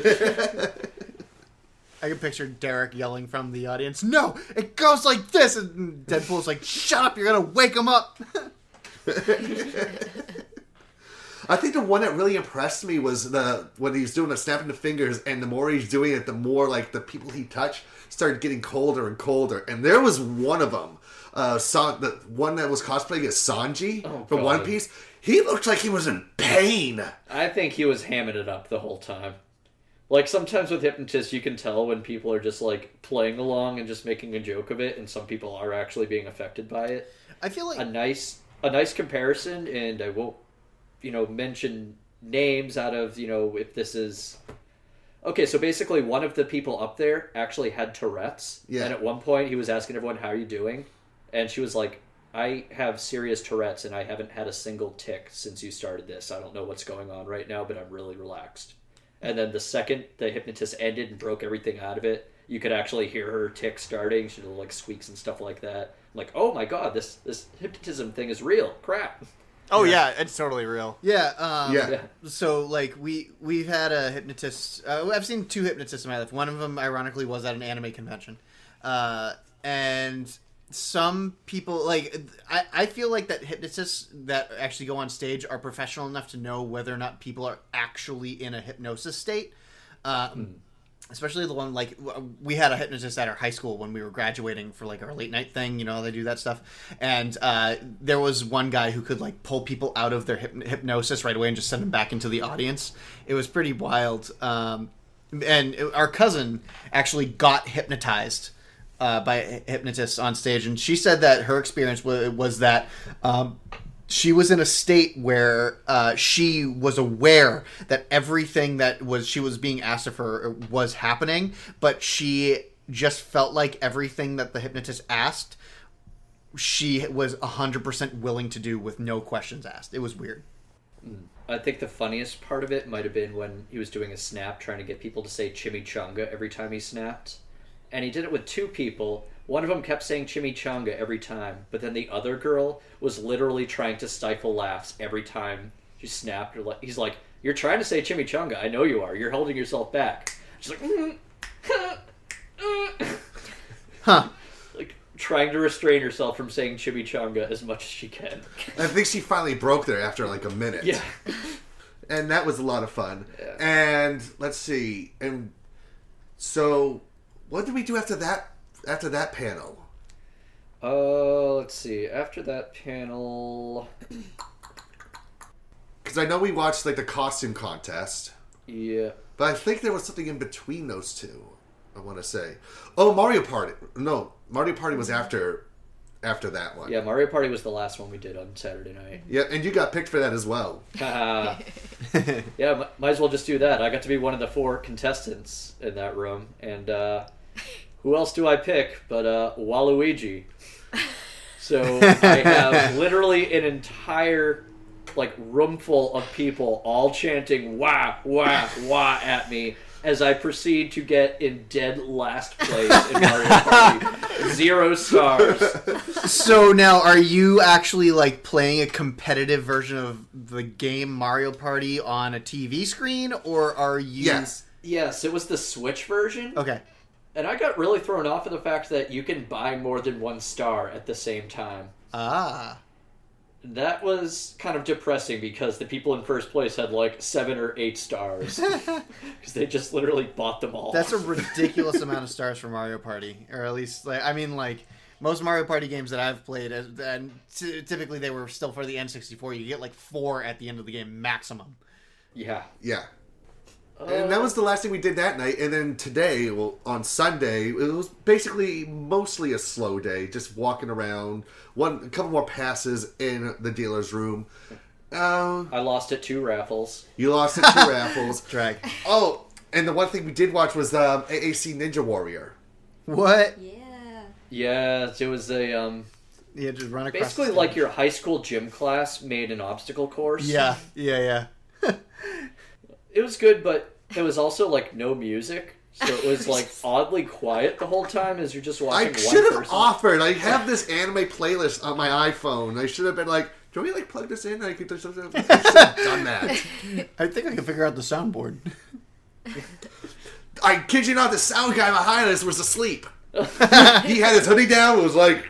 I can picture Derek yelling from the audience, "No, it goes like this!" And Deadpool's like, "Shut up! You're gonna wake him up." I think the one that really impressed me was the when he was doing the snapping the fingers, and the more he's doing it, the more like the people he touched started getting colder and colder. And there was one of them, uh, San, the one that was cosplaying as Sanji Oh, from God. One Piece. He looked like he was in pain. I think he was hamming it up the whole time. Like, sometimes with hypnotists, you can tell when people are just, like, playing along and just making a joke of it, and some people are actually being affected by it. I feel like A nice a nice comparison, and I won't, you know, mention names out of, you know, if this is... Okay, so basically one of the people up there actually had Tourette's, Yeah. and at one point he was asking everyone, how are you doing? And she was like, I have serious Tourette's, and I haven't had a single tick since you started this. I don't know what's going on right now, but I'm really relaxed. And then the second the hypnotist ended and broke everything out of it, you could actually hear her tick starting. She did like squeaks and stuff like that. I'm like, oh my god, this this hypnotism thing is real. Crap. Oh yeah, it's totally real. Yeah, um, Yeah. Yeah. So, like, we, we've had a hypnotist... Uh, I've seen two hypnotists in my life. One of them, ironically, was at an anime convention. Uh, and some people... Like, I, I feel like that hypnotists that actually go on stage are professional enough to know whether or not people are actually in a hypnosis state. Um, Especially the one, like, we had a hypnotist at our high school when we were graduating for, like, our late night thing, you know, they do that stuff. And uh, there was one guy who could, like, pull people out of their hyp- hypnosis right away and just send them back into the audience. It was pretty wild. Um, and it, our cousin actually got hypnotized uh, by hypnotists on stage. And she said that her experience was, was that... Um, she was in a state where uh, she was aware that everything that was she was being asked of her was happening, but she just felt like everything that the hypnotist asked, she was one hundred percent willing to do with no questions asked. It was weird. I think the funniest part of it might have been when he was doing a snap, trying to get people to say chimichanga every time he snapped. And he did it with two people. One of them kept saying chimichanga every time, but then the other girl was literally trying to stifle laughs every time she snapped. Or like, he's like, you're trying to say chimichanga. I know you are. You're holding yourself back. She's like, mm, Huh. like trying to restrain herself from saying chimichanga as much as she can. I think she finally broke there after like a minute. Yeah. And that was a lot of fun. Yeah. And let's see. And so, what did we do after that? After that panel? Uh, let's see. After that panel, Because I know we watched like the costume contest, yeah. but I think there was something in between those two. I want to say, oh, Mario Party. No, Mario Party was after after that one. Yeah, Mario Party was the last one we did on Saturday night. Yeah, and you got picked for that as well. Uh, yeah, m- might as well just do that. I got to be one of the four contestants in that room, and uh, who else do I pick but uh, Waluigi? So I have literally an entire like room full of people all chanting "wah wah wah" at me as I proceed to get in dead last place in Mario Party. Zero stars. So now, are you actually like playing a competitive version of the game Mario Party on a T V screen, or are you? Yes. Yes, it was the Switch version. Okay. And I got really thrown off of the fact that you can buy more than one star at the same time. Ah. That was kind of depressing because the people in first place had like seven or eight stars. Because they just literally bought them all. That's a ridiculous amount of stars for Mario Party. Or at least, like, I mean, like, most Mario Party games that I've played, and t- typically they were still for the N sixty-four, you get like four at the end of the game maximum. Yeah. Yeah. Uh, And that was the last thing we did that night. And then today, well, on Sunday, it was basically mostly a slow day. Just walking around. One, a couple more passes in the dealer's room. Uh, I lost at two raffles. You lost at two raffles. Drag. Oh, and the one thing we did watch was um, A A C Ninja Warrior. What? Yeah. Yeah, it was a um. Yeah, just run across. Basically, the like your high school gym class made an obstacle course. Yeah, yeah, yeah. It was good, but there was also like no music, so it was like oddly quiet the whole time as you're just watching. I one should have person. offered. I have this anime playlist on my iPhone. I should have been like, "Do we like plug this in?" I could. I should have done that. I think I can figure out the soundboard. I kid you not, the sound guy behind us was asleep. He had his hoodie down. It was like.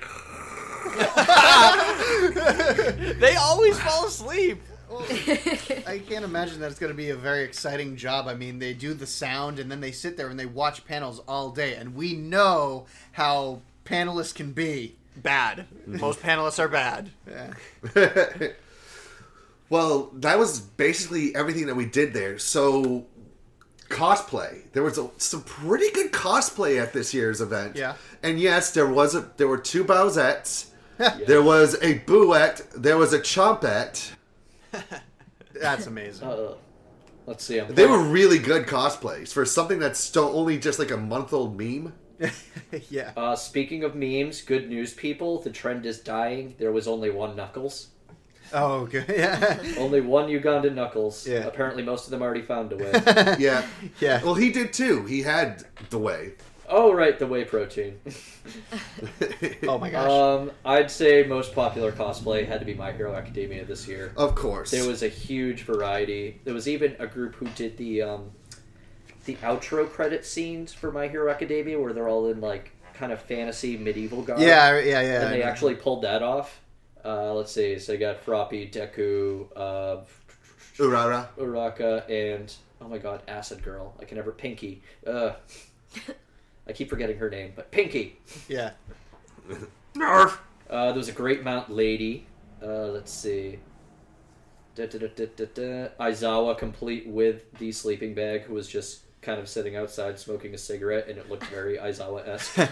They always fall asleep. Well, I can't imagine that it's going to be a very exciting job. I mean, they do the sound and then they sit there and they watch panels all day. And we know how panelists can be. Bad. Most panelists are bad. Yeah. Well, that was basically everything that we did there. So, cosplay. There was a, some pretty good cosplay at this year's event. Yeah. And yes, there was a there were two Bowsettes. There was a Booette. There was a Chompette. That's amazing. Uh, let's see. I'm They were really good cosplays for something that's still only just like a month old meme. Yeah. Uh, speaking of memes, good news, people. The trend is dying. There was only one Knuckles. Oh, good. Yeah. Only one Ugandan Knuckles. Yeah. Apparently, most of them already found a way. Yeah. Yeah. Well, he did too. He had the way. Oh, right, the whey protein. Oh my gosh. Um, I'd say most popular cosplay had to be My Hero Academia this year. Of course. There was a huge variety. There was even a group who did the um, the outro credit scenes for My Hero Academia, where they're all in like kind of fantasy medieval garb. Yeah, yeah, yeah. And they I know. actually pulled that off. Uh, let's see. So you got Froppy, Deku, uh, Urara. Uraka, and oh my god, Acid Girl. I can never Pinky. Uh, I keep forgetting her name, but Pinky. Yeah. Nerf. Uh, there was a Great Mount Lady. Uh, let's see. Da, da, da, da, da, da. Aizawa, complete with the sleeping bag, who was just kind of sitting outside smoking a cigarette, and it looked very Aizawa-esque.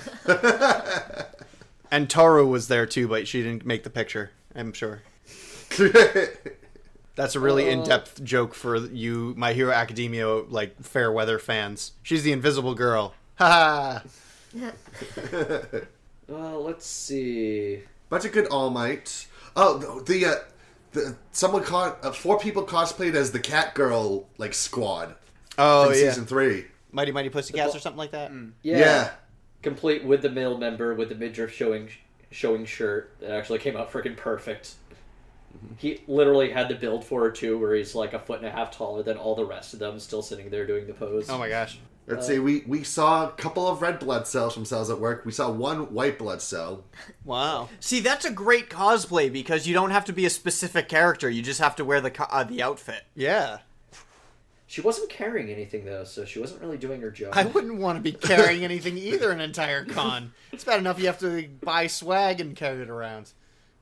And Toru was there too, but she didn't make the picture, I'm sure. That's a really Uh, in-depth joke for you, My Hero Academia, like, fair weather fans. She's the invisible girl. Ha ha! Uh, let's see. Bunch of good All Might. Oh, the uh, the someone caught uh, four people cosplayed as the Cat Girl like squad. Oh, from yeah. season three. Mighty Mighty Pussycats or something like that? Yeah. Yeah. Complete with the male member with the midriff showing showing shirt. That actually came out freaking perfect. He literally had the build for her too, where he's like a foot and a half taller than all the rest of them, still sitting there doing the pose. Oh my gosh. Let's see. We we saw a couple of red blood cells from Cells at Work. We saw one white blood cell. Wow. See, that's a great cosplay because you don't have to be a specific character. You just have to wear the co- uh, the outfit. Yeah. She wasn't carrying anything though, so she wasn't really doing her job. I wouldn't want to be carrying anything either an entire con. It's bad enough you have to buy swag and carry it around.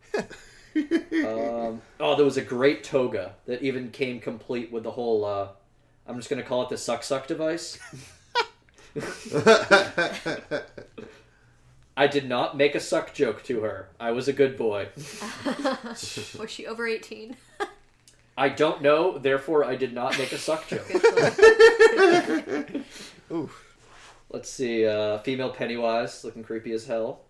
um, oh, there was a great toga that even came complete with the whole, uh, I'm just going to call it the suck suck device. I did not make a suck joke to her. I was a good boy. Was she over eighteen? I don't know, therefore I did not make a suck joke. Ooh. Let's see, uh, female Pennywise, looking creepy as hell.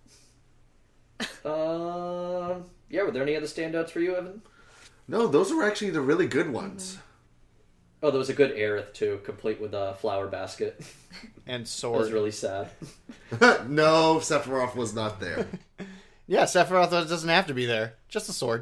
Um, yeah, were there any other standouts for you, Evan? No, those were actually the really good ones. Oh, there was a good Aerith, too, complete with a flower basket. And That sword. was really sad. No, Sephiroth was not there. Yeah, Sephiroth doesn't have to be there. Just a sword.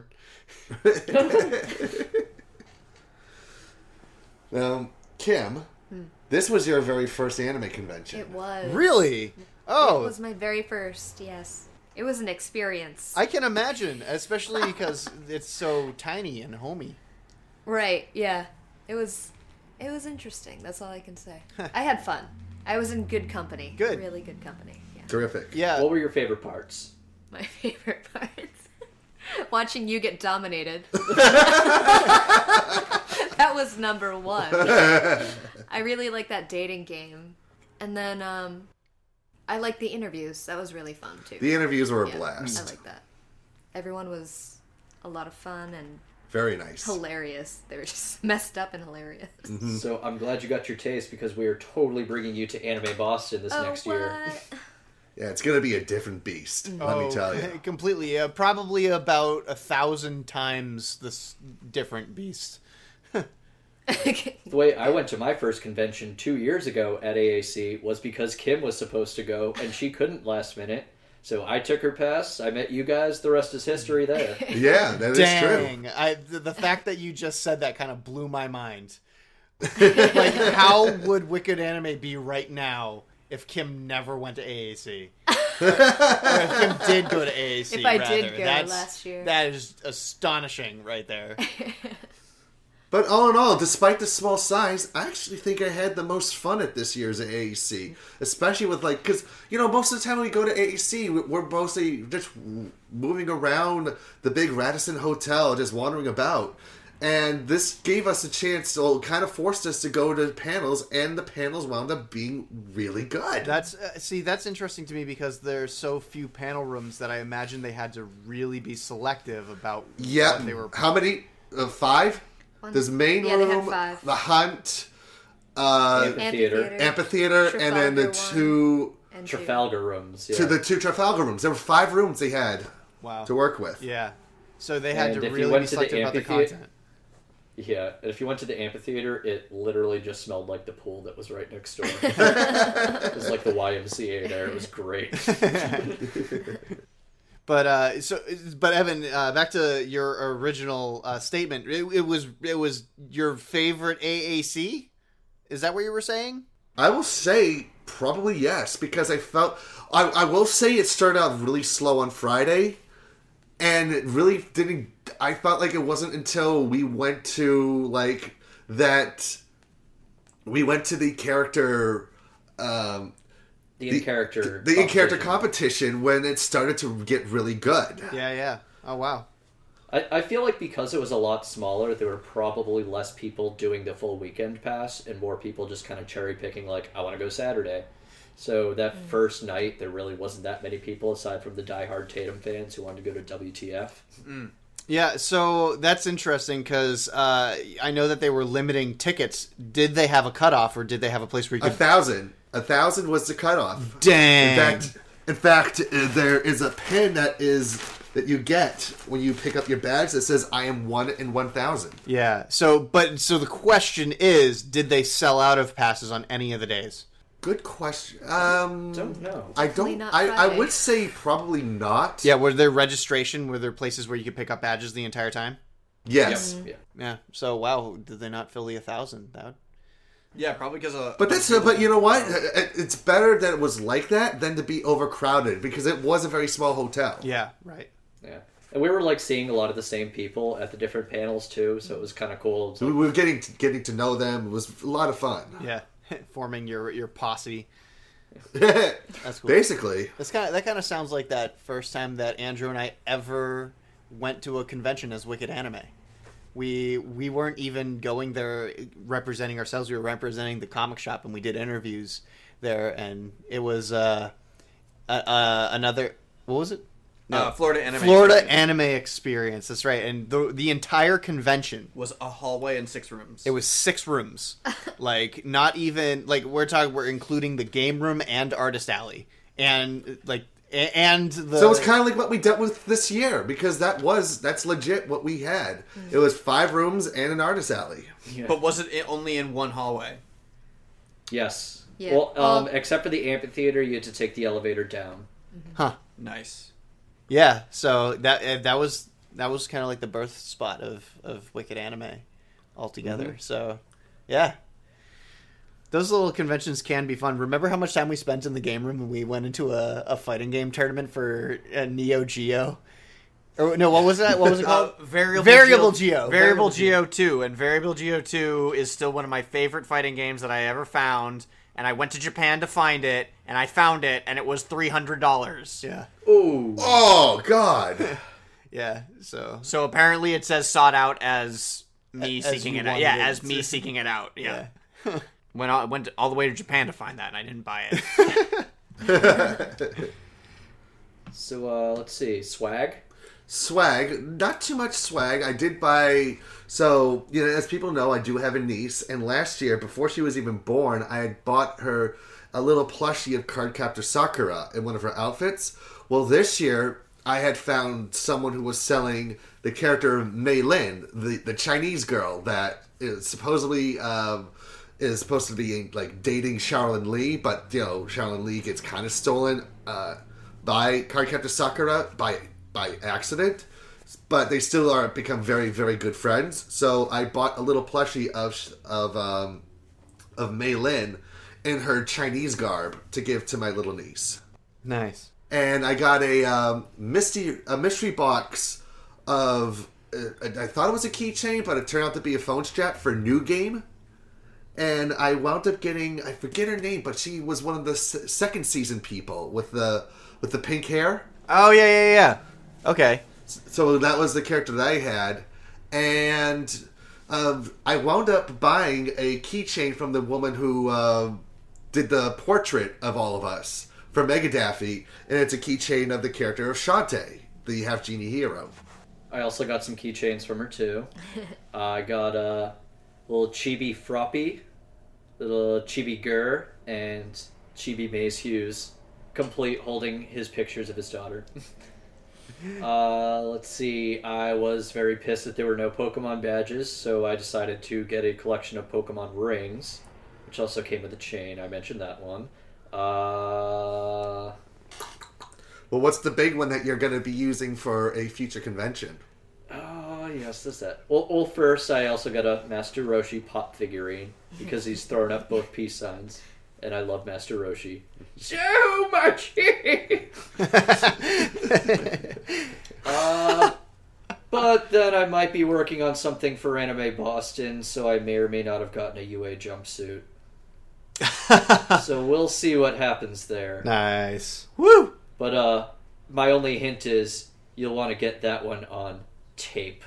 Um, Kim, this was your very first anime convention. It was. Really? Oh. It was my very first, yes. It was an experience. I can imagine, especially because it's so tiny and homey. Right, yeah. It was it was interesting. That's all I can say. I had fun. I was in good company. Good. Really good company. Yeah. Terrific. Yeah. What were your favorite parts? My favorite parts. Watching you get dominated. That was number one. I really like that dating game. And then um, I like the interviews. That was really fun, too. The interviews were a Yeah, blast. I like that. Everyone was a lot of fun and Very nice. hilarious. They were just messed up and hilarious. Mm-hmm. So I'm glad you got your taste because we are totally bringing you to Anime Boston this Oh, next year. what? Yeah, it's gonna be a different beast. Let me tell you. Completely. Uh, probably about a thousand times this different beast. The way I went to my first convention two years ago at A A C was because Kim was supposed to go and she couldn't last minute. So I took her pass. I met you guys. The rest is history there. Yeah, that is Dang. true. I, the, the fact that you just said that kind of blew my mind. Like, how would Wicked Anime be right now if Kim never went to A A C? Or if Kim did go to A A C, If I rather. did go That's, last year. That is astonishing right there. But all in all, despite the small size, I actually think I had the most fun at this year's A A C. Especially with, like, because, you know, most of the time when we go to A A C, we're mostly just moving around the big Radisson Hotel, just wandering about. And this gave us a chance, to kind of forced us to go to panels, and the panels wound up being really good. That's uh, see, that's interesting to me because there's so few panel rooms that I imagine they had to really be selective about Yeah. what they were. How many? Uh, five? One- There's main yeah, they had room, five. the Hunt, uh, Amphitheater. amphitheater, and then the Trafalgar one, two and two. Trafalgar rooms. Yeah. to the two Trafalgar rooms. There were five rooms they had Wow. to work with. Yeah. So they had And to if you really went be to the selective about the amphitheater- content. Yeah, and if you went to the amphitheater, it literally just smelled like the pool that was right next door. It was like the Y M C A there. It was great. But uh, so, but Evan, uh, back to your original uh, statement. It, it was it was your favorite A A C. Is that what you were saying? I will say probably yes, because I felt I, I will say it started out really slow on Friday, and it really didn't. I felt like it wasn't until we went to like that. We went to the character. Um, The in-character the in-character competition. competition when it started to get really good. Yeah, yeah. Oh wow. I, I feel like because it was a lot smaller, there were probably less people doing the full weekend pass and more people just kind of cherry-picking, like, I want to go Saturday. So that Mm. first night, there really wasn't that many people, aside from the diehard Tatum fans who wanted to go to W T F. Mm. Yeah, so that's interesting because uh, I know that they were limiting tickets. Did they have a cutoff, or did they have a place where you A could... thousand. A thousand was the cutoff. Dang. In fact, in fact, uh, there is a pin that is that you get when you pick up your bags that says "I am one in one thousand." Yeah. So, but so the question is, did they sell out of passes on any of the days? Good question. Um, Don't know. I Hopefully don't. not I, I Friday. would say probably not. Yeah. Were there registration? Were there places where you could pick up badges the entire time? Yes. Yeah. Yeah. So wow, did they not fill the a thousand? That. Would... Yeah, probably because of. But that's. Uh, but you know what? It- It's better that it was like that than to be overcrowded because it was a very small hotel. Yeah. Right. Yeah. And we were, like, seeing a lot of the same people at the different panels, too, so it was kind of cool. It was So like, we were getting to, getting to know them. It was a lot of fun. Yeah. Forming your your posse. That's cool. Basically. That's kind of that kind of sounds like that first time that Andrew and I ever went to a convention as Wicked Anime. We we weren't even going there representing ourselves. We were representing the comic shop, and we did interviews there. And it was uh, uh, uh another what was it? Uh, Florida Anime Florida Experience. Anime Experience. That's right. And the the entire convention Was a hallway and six rooms. it was six rooms. Like, not even, like, we're talking, we're including the game room and artist alley. And, like, a- and the... So it's kind of like what we dealt with this year because that was that's legit what we had. It was five rooms and an artist alley. yeah. But was it i- only in one hallway? Yes. Yeah. Well, um, Well- except for the amphitheater, you had to take the elevator down. Huh. Nice. Yeah, so that uh, that was that was kind of like the birth spot of, of Wicked Anime altogether. Mm-hmm. So, yeah. Those little conventions can be fun. Remember how much time we spent in the game room when we went into a, a fighting game tournament for uh, Neo Geo? Or no, what was that? What was it called? Uh, Variable, Variable Geo. Geo. Variable Geo two. And Variable Geo two is still one of my favorite fighting games that I ever found. And I went to Japan to find it, and I found it, and it was three hundred dollars. Yeah. Ooh. Oh, God. Yeah, so... So apparently it says sought out as me As seeking we it out. wanted Yeah, it as to. me seeking it out. Yeah. Yeah. Went all, went all the way to Japan to find that, and I didn't buy it. So, uh, let's see. Swag? Swag. Not too much swag. I did buy... So, you know, as people know, I do have a niece. And last year, before she was even born, I had bought her a little plushie of Cardcaptor Sakura in one of her outfits. Well, this year, I had found someone who was selling the character Mei Lin, the, the Chinese girl that is supposedly... Um, is supposed to be like dating Shaolin Lee, but you know Shaolin Lee gets kind of stolen uh, by Cardcaptor Sakura by by accident, but they still are become very very good friends. So I bought a little plushie of of um, of Mei Lin in her Chinese garb to give to my little niece. Nice. And I got a um, misty a mystery box of uh, I thought it was a keychain, but it turned out to be a phone strap for New Game. And I wound up getting, I forget her name, but she was one of the s- second season people with the with the pink hair. Oh, yeah, yeah, yeah. Okay. So that was the character that I had. And um, I wound up buying a keychain from the woman who uh, did the portrait of all of us for Mega Daffy. And it's a keychain of the character of Shantae, the Half Genie hero. I also got some keychains from her, too. uh, I got a little Chibi Froppy, little Chibi Gur, and Chibi Maze Hughes, complete holding his pictures of his daughter. uh, let's see, I was very pissed that there were no Pokemon badges, so I decided to get a collection of Pokemon rings, which also came with a chain. I mentioned that one. Uh... Well, what's the big one that you're going to be using for a future convention? Oh, yes, that's that. Well, well, first, I also got a Master Roshi pop figurine, because he's throwing up both peace signs, and I love Master Roshi. So much! uh, but then I might be working on something for Anime Boston, so I may or may not have gotten a U A jumpsuit. So we'll see what happens there. Nice. Woo! But uh, my only hint is you'll want to get that one on tape.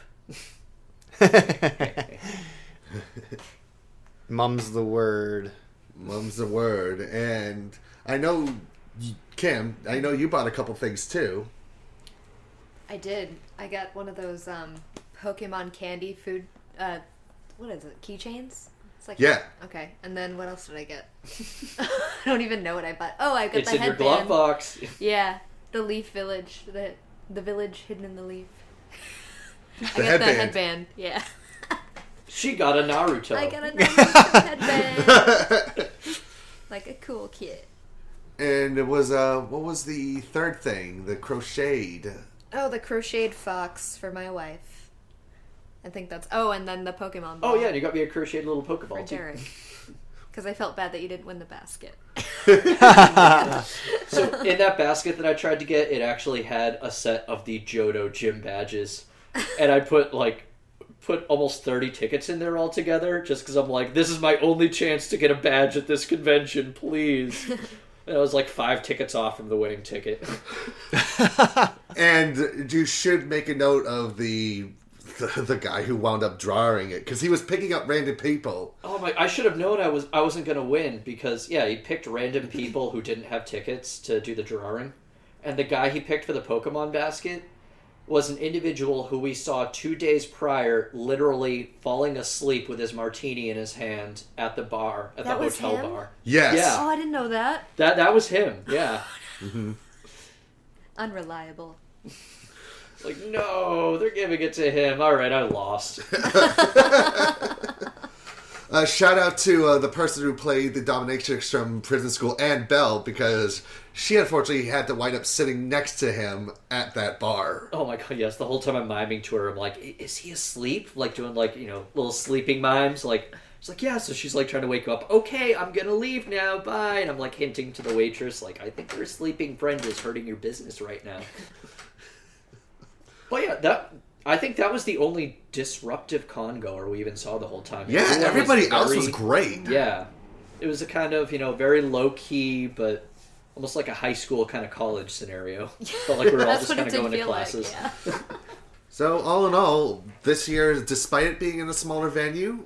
Mum's the word. Mum's the word. And I know, Kim, I know you bought a couple things too. I did. I got one of those um, Pokemon candy food. Uh, what is it? Keychains? It's like Yeah. Okay. And then what else did I get? I don't even know what I bought. Oh, I got It's the in your headband. glove box. Yeah, the Leaf Village. The the village hidden in the leaf. I got headband. the headband. Yeah. She got a Naruto. I got a Naruto headband. Like a cool kid. And it was, uh, what was the third thing? The crocheted. Oh, the crocheted fox for my wife. I think that's... Oh, and then the Pokemon ball. Oh, yeah, and you got me a crocheted little For Pokeball, too. Derek. Because I felt bad that you didn't win the basket. So, in that basket that I tried to get, it actually had a set of the Johto gym badges. And I put, like, put almost thirty tickets in there altogether, just because I'm like, this is my only chance to get a badge at this convention, please. And I was like five tickets off from the winning ticket. And you should make a note of the the, the guy who wound up drawing it, because he was picking up random people. Oh my! I should have known I was I wasn't gonna win, because yeah, he picked random people who didn't have tickets to do the drawing, and the guy he picked for the Pokemon basket was an individual who we saw two days prior, literally falling asleep with his martini in his hand at the bar at That the was hotel him? bar. Yes. Yeah. Oh, I didn't know that. That that was him. Yeah. Mm-hmm. Unreliable. Like, no, they're giving it to him. All right, I lost. Uh, shout out to uh, the person who played the dominatrix from Prison School, Ann Bell, because she unfortunately had to wind up sitting next to him at that bar. Oh my god, yes. The whole time I'm miming to her, I'm like, is he asleep? Like doing like, you know, little sleeping mimes. Like, It's like, yeah, so she's like trying to wake up. Okay, I'm gonna leave now, bye. And I'm like hinting to the waitress, like, I think your sleeping friend is hurting your business right now. But yeah, that I think that was the only disruptive con-goer we even saw the whole time. Yeah, Everyone everybody was very, else was great. Yeah. It was a kind of, you know, very low-key, but almost like a high school kind of college scenario. Felt like we were all just kind of going to classes. Like, yeah. So, all in all, this year, despite it being in a smaller venue,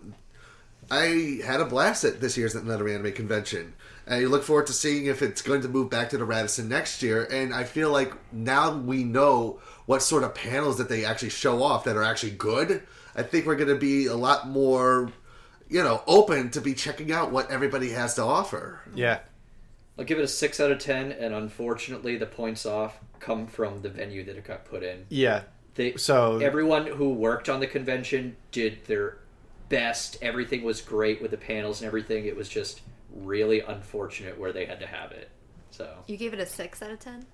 I had a blast at this year's Another Anime Convention. And I look forward to seeing if it's going to move back to the Radisson next year. And I feel like now we know what sort of panels that they actually show off that are actually good. I think we're going to be a lot more, you know, open to be checking out what everybody has to offer. Yeah. I'll give it a six out of ten, and unfortunately the points off come from the venue that it got put in. Yeah. They, so everyone who worked on the convention did their best. Everything was great with the panels and everything. It was just really unfortunate where they had to have it. So You gave it a six out of ten?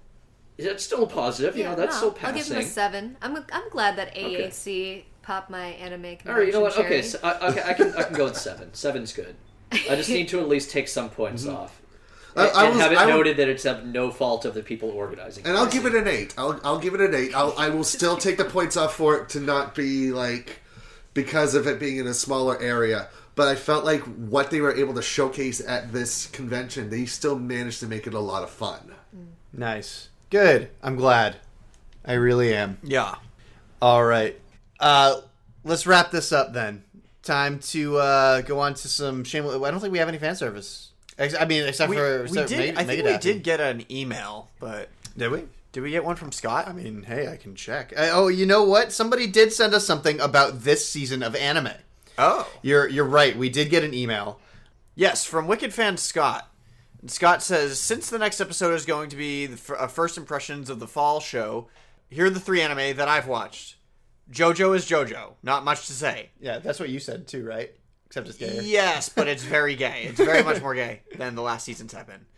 That's still positive. You Yeah, know, that's no, still passing. I'll give it a seven. I'm I'm glad that A A C okay. popped my anime convention. All right, you know what? Cherry. Okay, so, uh, okay, I can I can go with seven. Seven's good. I just need to at least take some points mm-hmm. off. I, I and was, have it I noted would, that it's of no fault of the people organizing. And I'll give it an eight. I'll I'll give it an eight. I'll, I will still take the points off for it to not be like because of it being in a smaller area. But I felt like what they were able to showcase at this convention, they still managed to make it a lot of fun. Nice. Good. I'm glad. I really am. Yeah. All right. Uh, let's wrap this up then. Time to uh, go on to some shameless... I don't think we have any fan service. I mean, except we, for... We except did, Meg- I think Megadeth. we did get an email, but... Did we? Did we get one from Scott? I mean, hey, I can check. I, oh, you know what? Somebody did send us something about this season of anime. Oh. You're you're right. We did get an email. Yes, from Wicked fan Scott. And Scott says, since the next episode is going to be the f- uh, first impressions of the fall show, here are the three anime that I've watched. JoJo is JoJo. Not much to say. Yeah, that's what you said too, right? Except it's gayer. Yes, but it's very gay. It's very much more gay than the last seasons have been.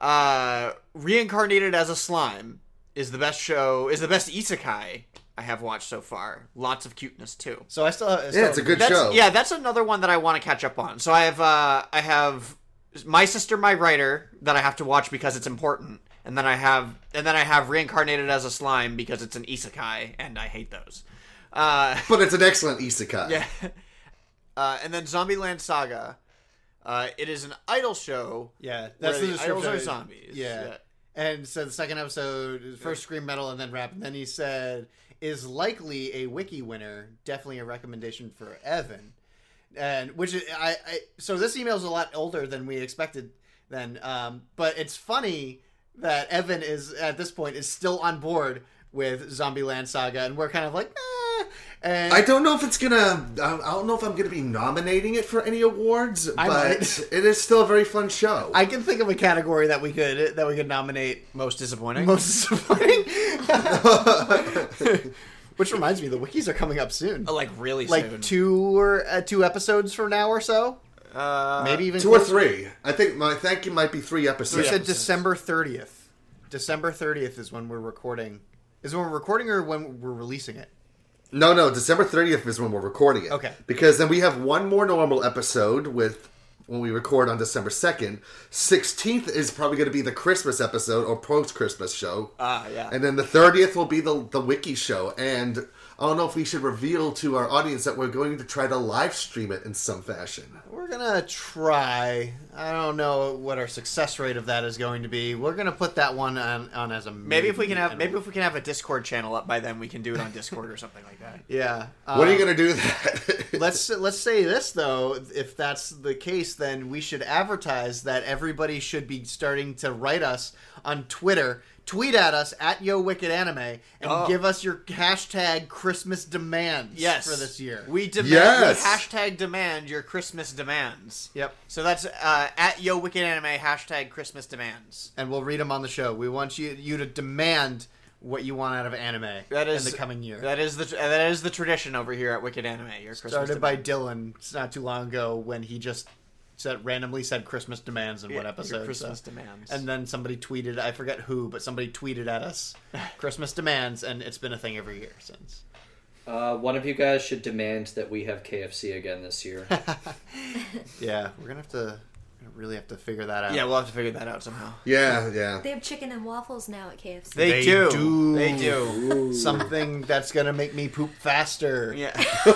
Uh, Reincarnated as a Slime is the best show, is the best isekai I have watched so far. Lots of cuteness too. So I still, I still yeah, it's a good that's, show. Yeah, that's another one that I want to catch up on. So I have, uh, I have My Sister, My Writer that I have to watch because it's important, and then I have, and then I have Reincarnated as a Slime because it's an isekai, and I hate those. Uh, but it's an excellent isekai. Yeah. Uh, and then Zombieland Saga. Uh, it is an idol show. Yeah, that's where the the idols description. are zombies. Yeah. yeah. And so the second episode, first Scream Metal and then Rap. And then he said, is likely a wiki winner. Definitely a recommendation for Evan. And which is, I, I so this email is a lot older than we expected then. Um, but it's funny that Evan is, at this point, is still on board with Zombieland Saga. And we're kind of like, eh. And I don't know if it's gonna. I don't know if I'm gonna be nominating it for any awards, I but might. it is still a very fun show. I can think of a category that we could that we could nominate. Most disappointing. Most disappointing. Which reminds me, the wikis are coming up soon. Oh, like really like soon. two or uh, two episodes from now or so. Uh, Maybe even two closer. or three. I think my thank you might be three You episodes. said December thirtieth. December thirtieth is when we're recording. Is when we're recording or when we're releasing it? No, no, December thirtieth is when we're recording it. Okay. Because then we have one more normal episode with when we record on December second. sixteenth is probably going to be the Christmas episode or post-Christmas show. Ah, yeah. And then the thirtieth will be the the wiki show. And I don't know if we should reveal to our audience that we're going to try to live stream it in some fashion. We're gonna try. I don't know what our success rate of that is going to be. We're gonna put that one on, on as a Maybe if we can have and maybe if we can have a Discord channel up by then, we can do it on Discord or something like that. Yeah. When are you Um, going to do that? let's let's say this though. If that's the case, then we should advertise that everybody should be starting to write us on Twitter. Tweet at us at Yo Wicked Anime and Oh. give us your hashtag Christmas demands Yes. for this year. We demand Yes. we hashtag demand your Christmas demands. Yep. So that's uh, at Yo Wicked Anime hashtag Christmas demands. And we'll read them on the show. We want you you to demand what you want out of anime That is in the coming year. That is the that is the tradition over here at Wicked Anime. Your Christmas Started by demands. Dylan it's not too long ago when he just said randomly said Christmas demands in Yeah, one your episode. Christmas so. demands. And then somebody tweeted, I forget who, but somebody tweeted at us Christmas demands, and it's been a thing every year since. Uh, one of you guys should demand that we have K F C again this year. Yeah, we're gonna have to really have to figure that out. Yeah, we'll have to figure that out somehow. Yeah, yeah. They have chicken and waffles now at K F C. They, They do. do. They do. Ooh. Something that's gonna make me poop faster. Yeah.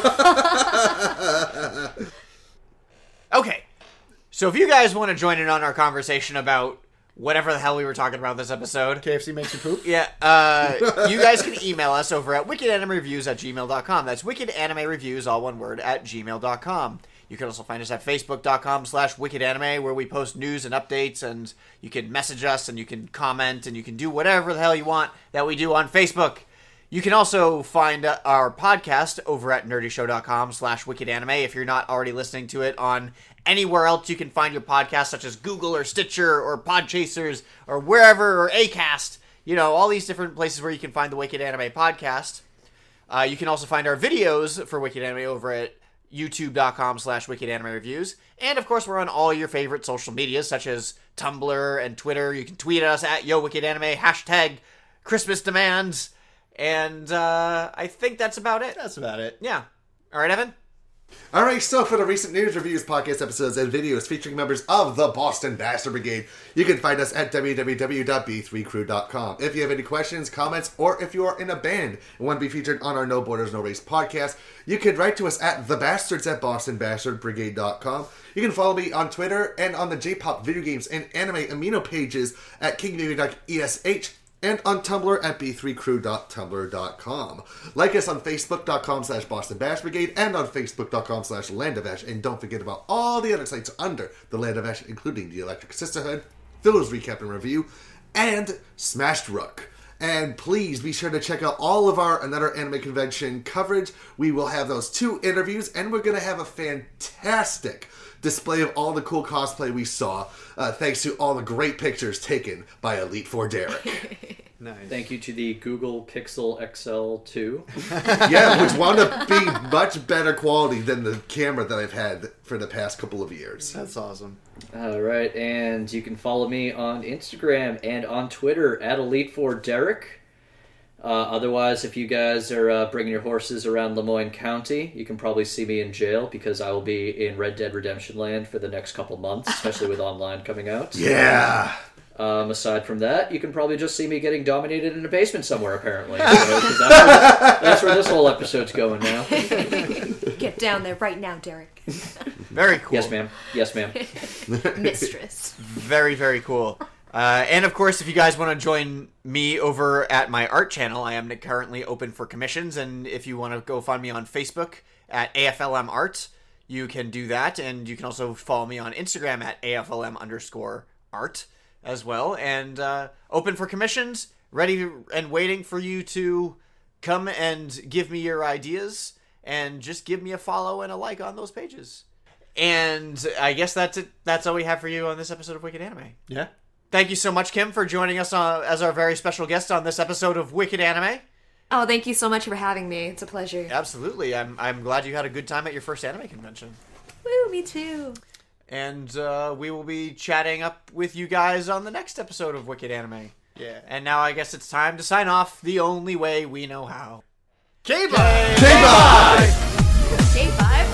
Okay. So if you guys want to join in on our conversation about whatever the hell we were talking about this episode, K F C makes you poop? yeah, uh, you guys can email us over at wicked anime reviews at gmail dot com. That's wicked anime reviews, all one word, at gmail dot com. You can also find us at facebook dot com slash wicked anime, where we post news and updates, and you can message us, and you can comment, and you can do whatever the hell you want that we do on Facebook. You can also find our podcast over at nerdyshow dot com slash wicked anime if you're not already listening to it on anywhere else you can find your podcast, such as Google or Stitcher or Podchasers or wherever, or Acast. You know, all these different places where you can find the Wicked Anime podcast. Uh, you can also find our videos for Wicked Anime over at youtube dot com slash wicked anime reviews. And, of course, we're on all your favorite social medias, such as Tumblr and Twitter. You can tweet us at YoWickedAnime, hashtag Christmas Demands. And uh, I think that's about it. That's about it. Yeah. All right, Evan? All right, so for the recent news, reviews, podcast episodes, and videos featuring members of the Boston Bastard Brigade, you can find us at w w w dot b three crew dot com. If you have any questions, comments, or if you are in a band and want to be featured on our No Borders, No Race podcast, you can write to us at thebastards at boston bastard brigade dot com. You can follow me on Twitter and on the J-pop video games and anime amino pages at king baby dot e s h. and on Tumblr at b three crew dot tumblr dot com. Like us on facebook dot com slash Boston Bash Brigade and on facebook dot com slash Land of Ash. And don't forget about all the other sites under the Land of Ash, including the Electric Sisterhood, Phil's Recap and Review, and Smashed Rook. And please be sure to check out all of our Another Anime Convention coverage. We will have those two interviews, and we're going to have a fantastic display of all the cool cosplay we saw, uh, thanks to all the great pictures taken by Elite Four Derek. Nice. Thank you to the Google Pixel X L two. Yeah, which wound up being much better quality than the camera that I've had for the past couple of years. That's awesome. All right, and you can follow me on Instagram and on Twitter at Elite Four Derek. Uh, otherwise, if you guys are uh, bringing your horses around Lemoyne County, you can probably see me in jail because I will be in Red Dead Redemption Land for the next couple months, especially with online coming out. Yeah! Um, aside from that, you can probably just see me getting dominated in a basement somewhere, apparently. You know, 'cause that's, where, that's where this whole episode's going now. Get down there right now, Derek. Very cool. Yes, ma'am. Yes, ma'am. Mistress. Very, very cool. Uh, and of course, if you guys want to join me over at my art channel, I am currently open for commissions. And if you want to go find me on Facebook at A F L M Art, you can do that. And you can also follow me on Instagram at A F L M underscore art as well. And uh, open for commissions, ready to, and waiting for you to come and give me your ideas. And just give me a follow and a like on those pages. And I guess that's it. That's all we have for you on this episode of Wicked Anime. Yeah. Thank you so much, Kim, for joining us uh, as our very special guest on this episode of Wicked Anime. Oh, thank you so much for having me. It's a pleasure. Absolutely. I'm I'm glad you had a good time at your first anime convention. Woo, me too. And uh, we will be chatting up with you guys on the next episode of Wicked Anime. Yeah. And now I guess it's time to sign off the only way we know how. K-bye! K-bye! K-bye!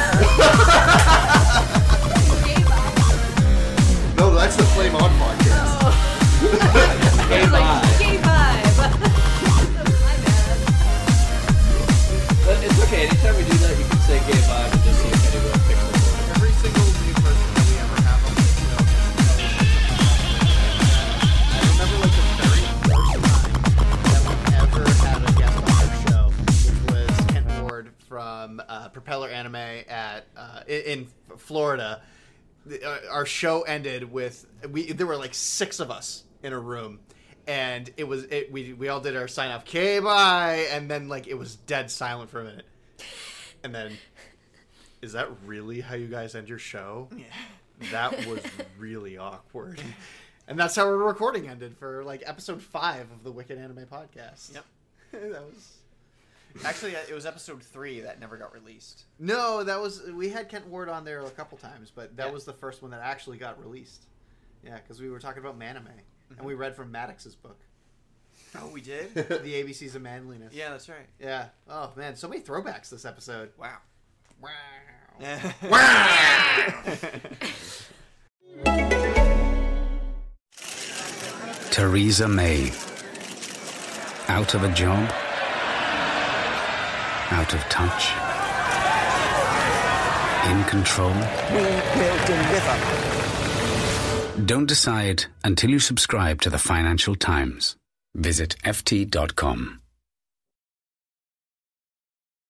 No, that's the Flame On podcast. It's like K-vibe. My bad. But it's okay. Anytime we do that, you can say gay vibe and just see if anyone picks it. Every single new person that we ever have on this show. I remember like the very first time that we ever had a guest on our show, which was Kent Ward from uh, Propeller Anime at uh, in, in Florida. The, uh, our show ended with we there were like six of us in a room, and it was it we we all did our sign off, okay, bye, and then like it was dead silent for a minute, and then is that really how you guys end your show? Yeah, that was really awkward, and that's how our recording ended for like episode five of the Wicked Anime podcast. Yep. That was. Actually, it was episode three that never got released. No, that was we had Kent Ward on there a couple times, but that Yeah. was the first one that actually got released. Yeah, because we were talking about Manime, mm-hmm. and we read from Maddox's book. Oh, we did? The A B Cs of manliness. Yeah, that's right. Yeah. Oh, man. So many throwbacks this episode. Wow. Wow. Theresa May. Out of a job. Out of touch. In control. We will deliver. Don't decide until you subscribe to the Financial Times. Visit F T dot com.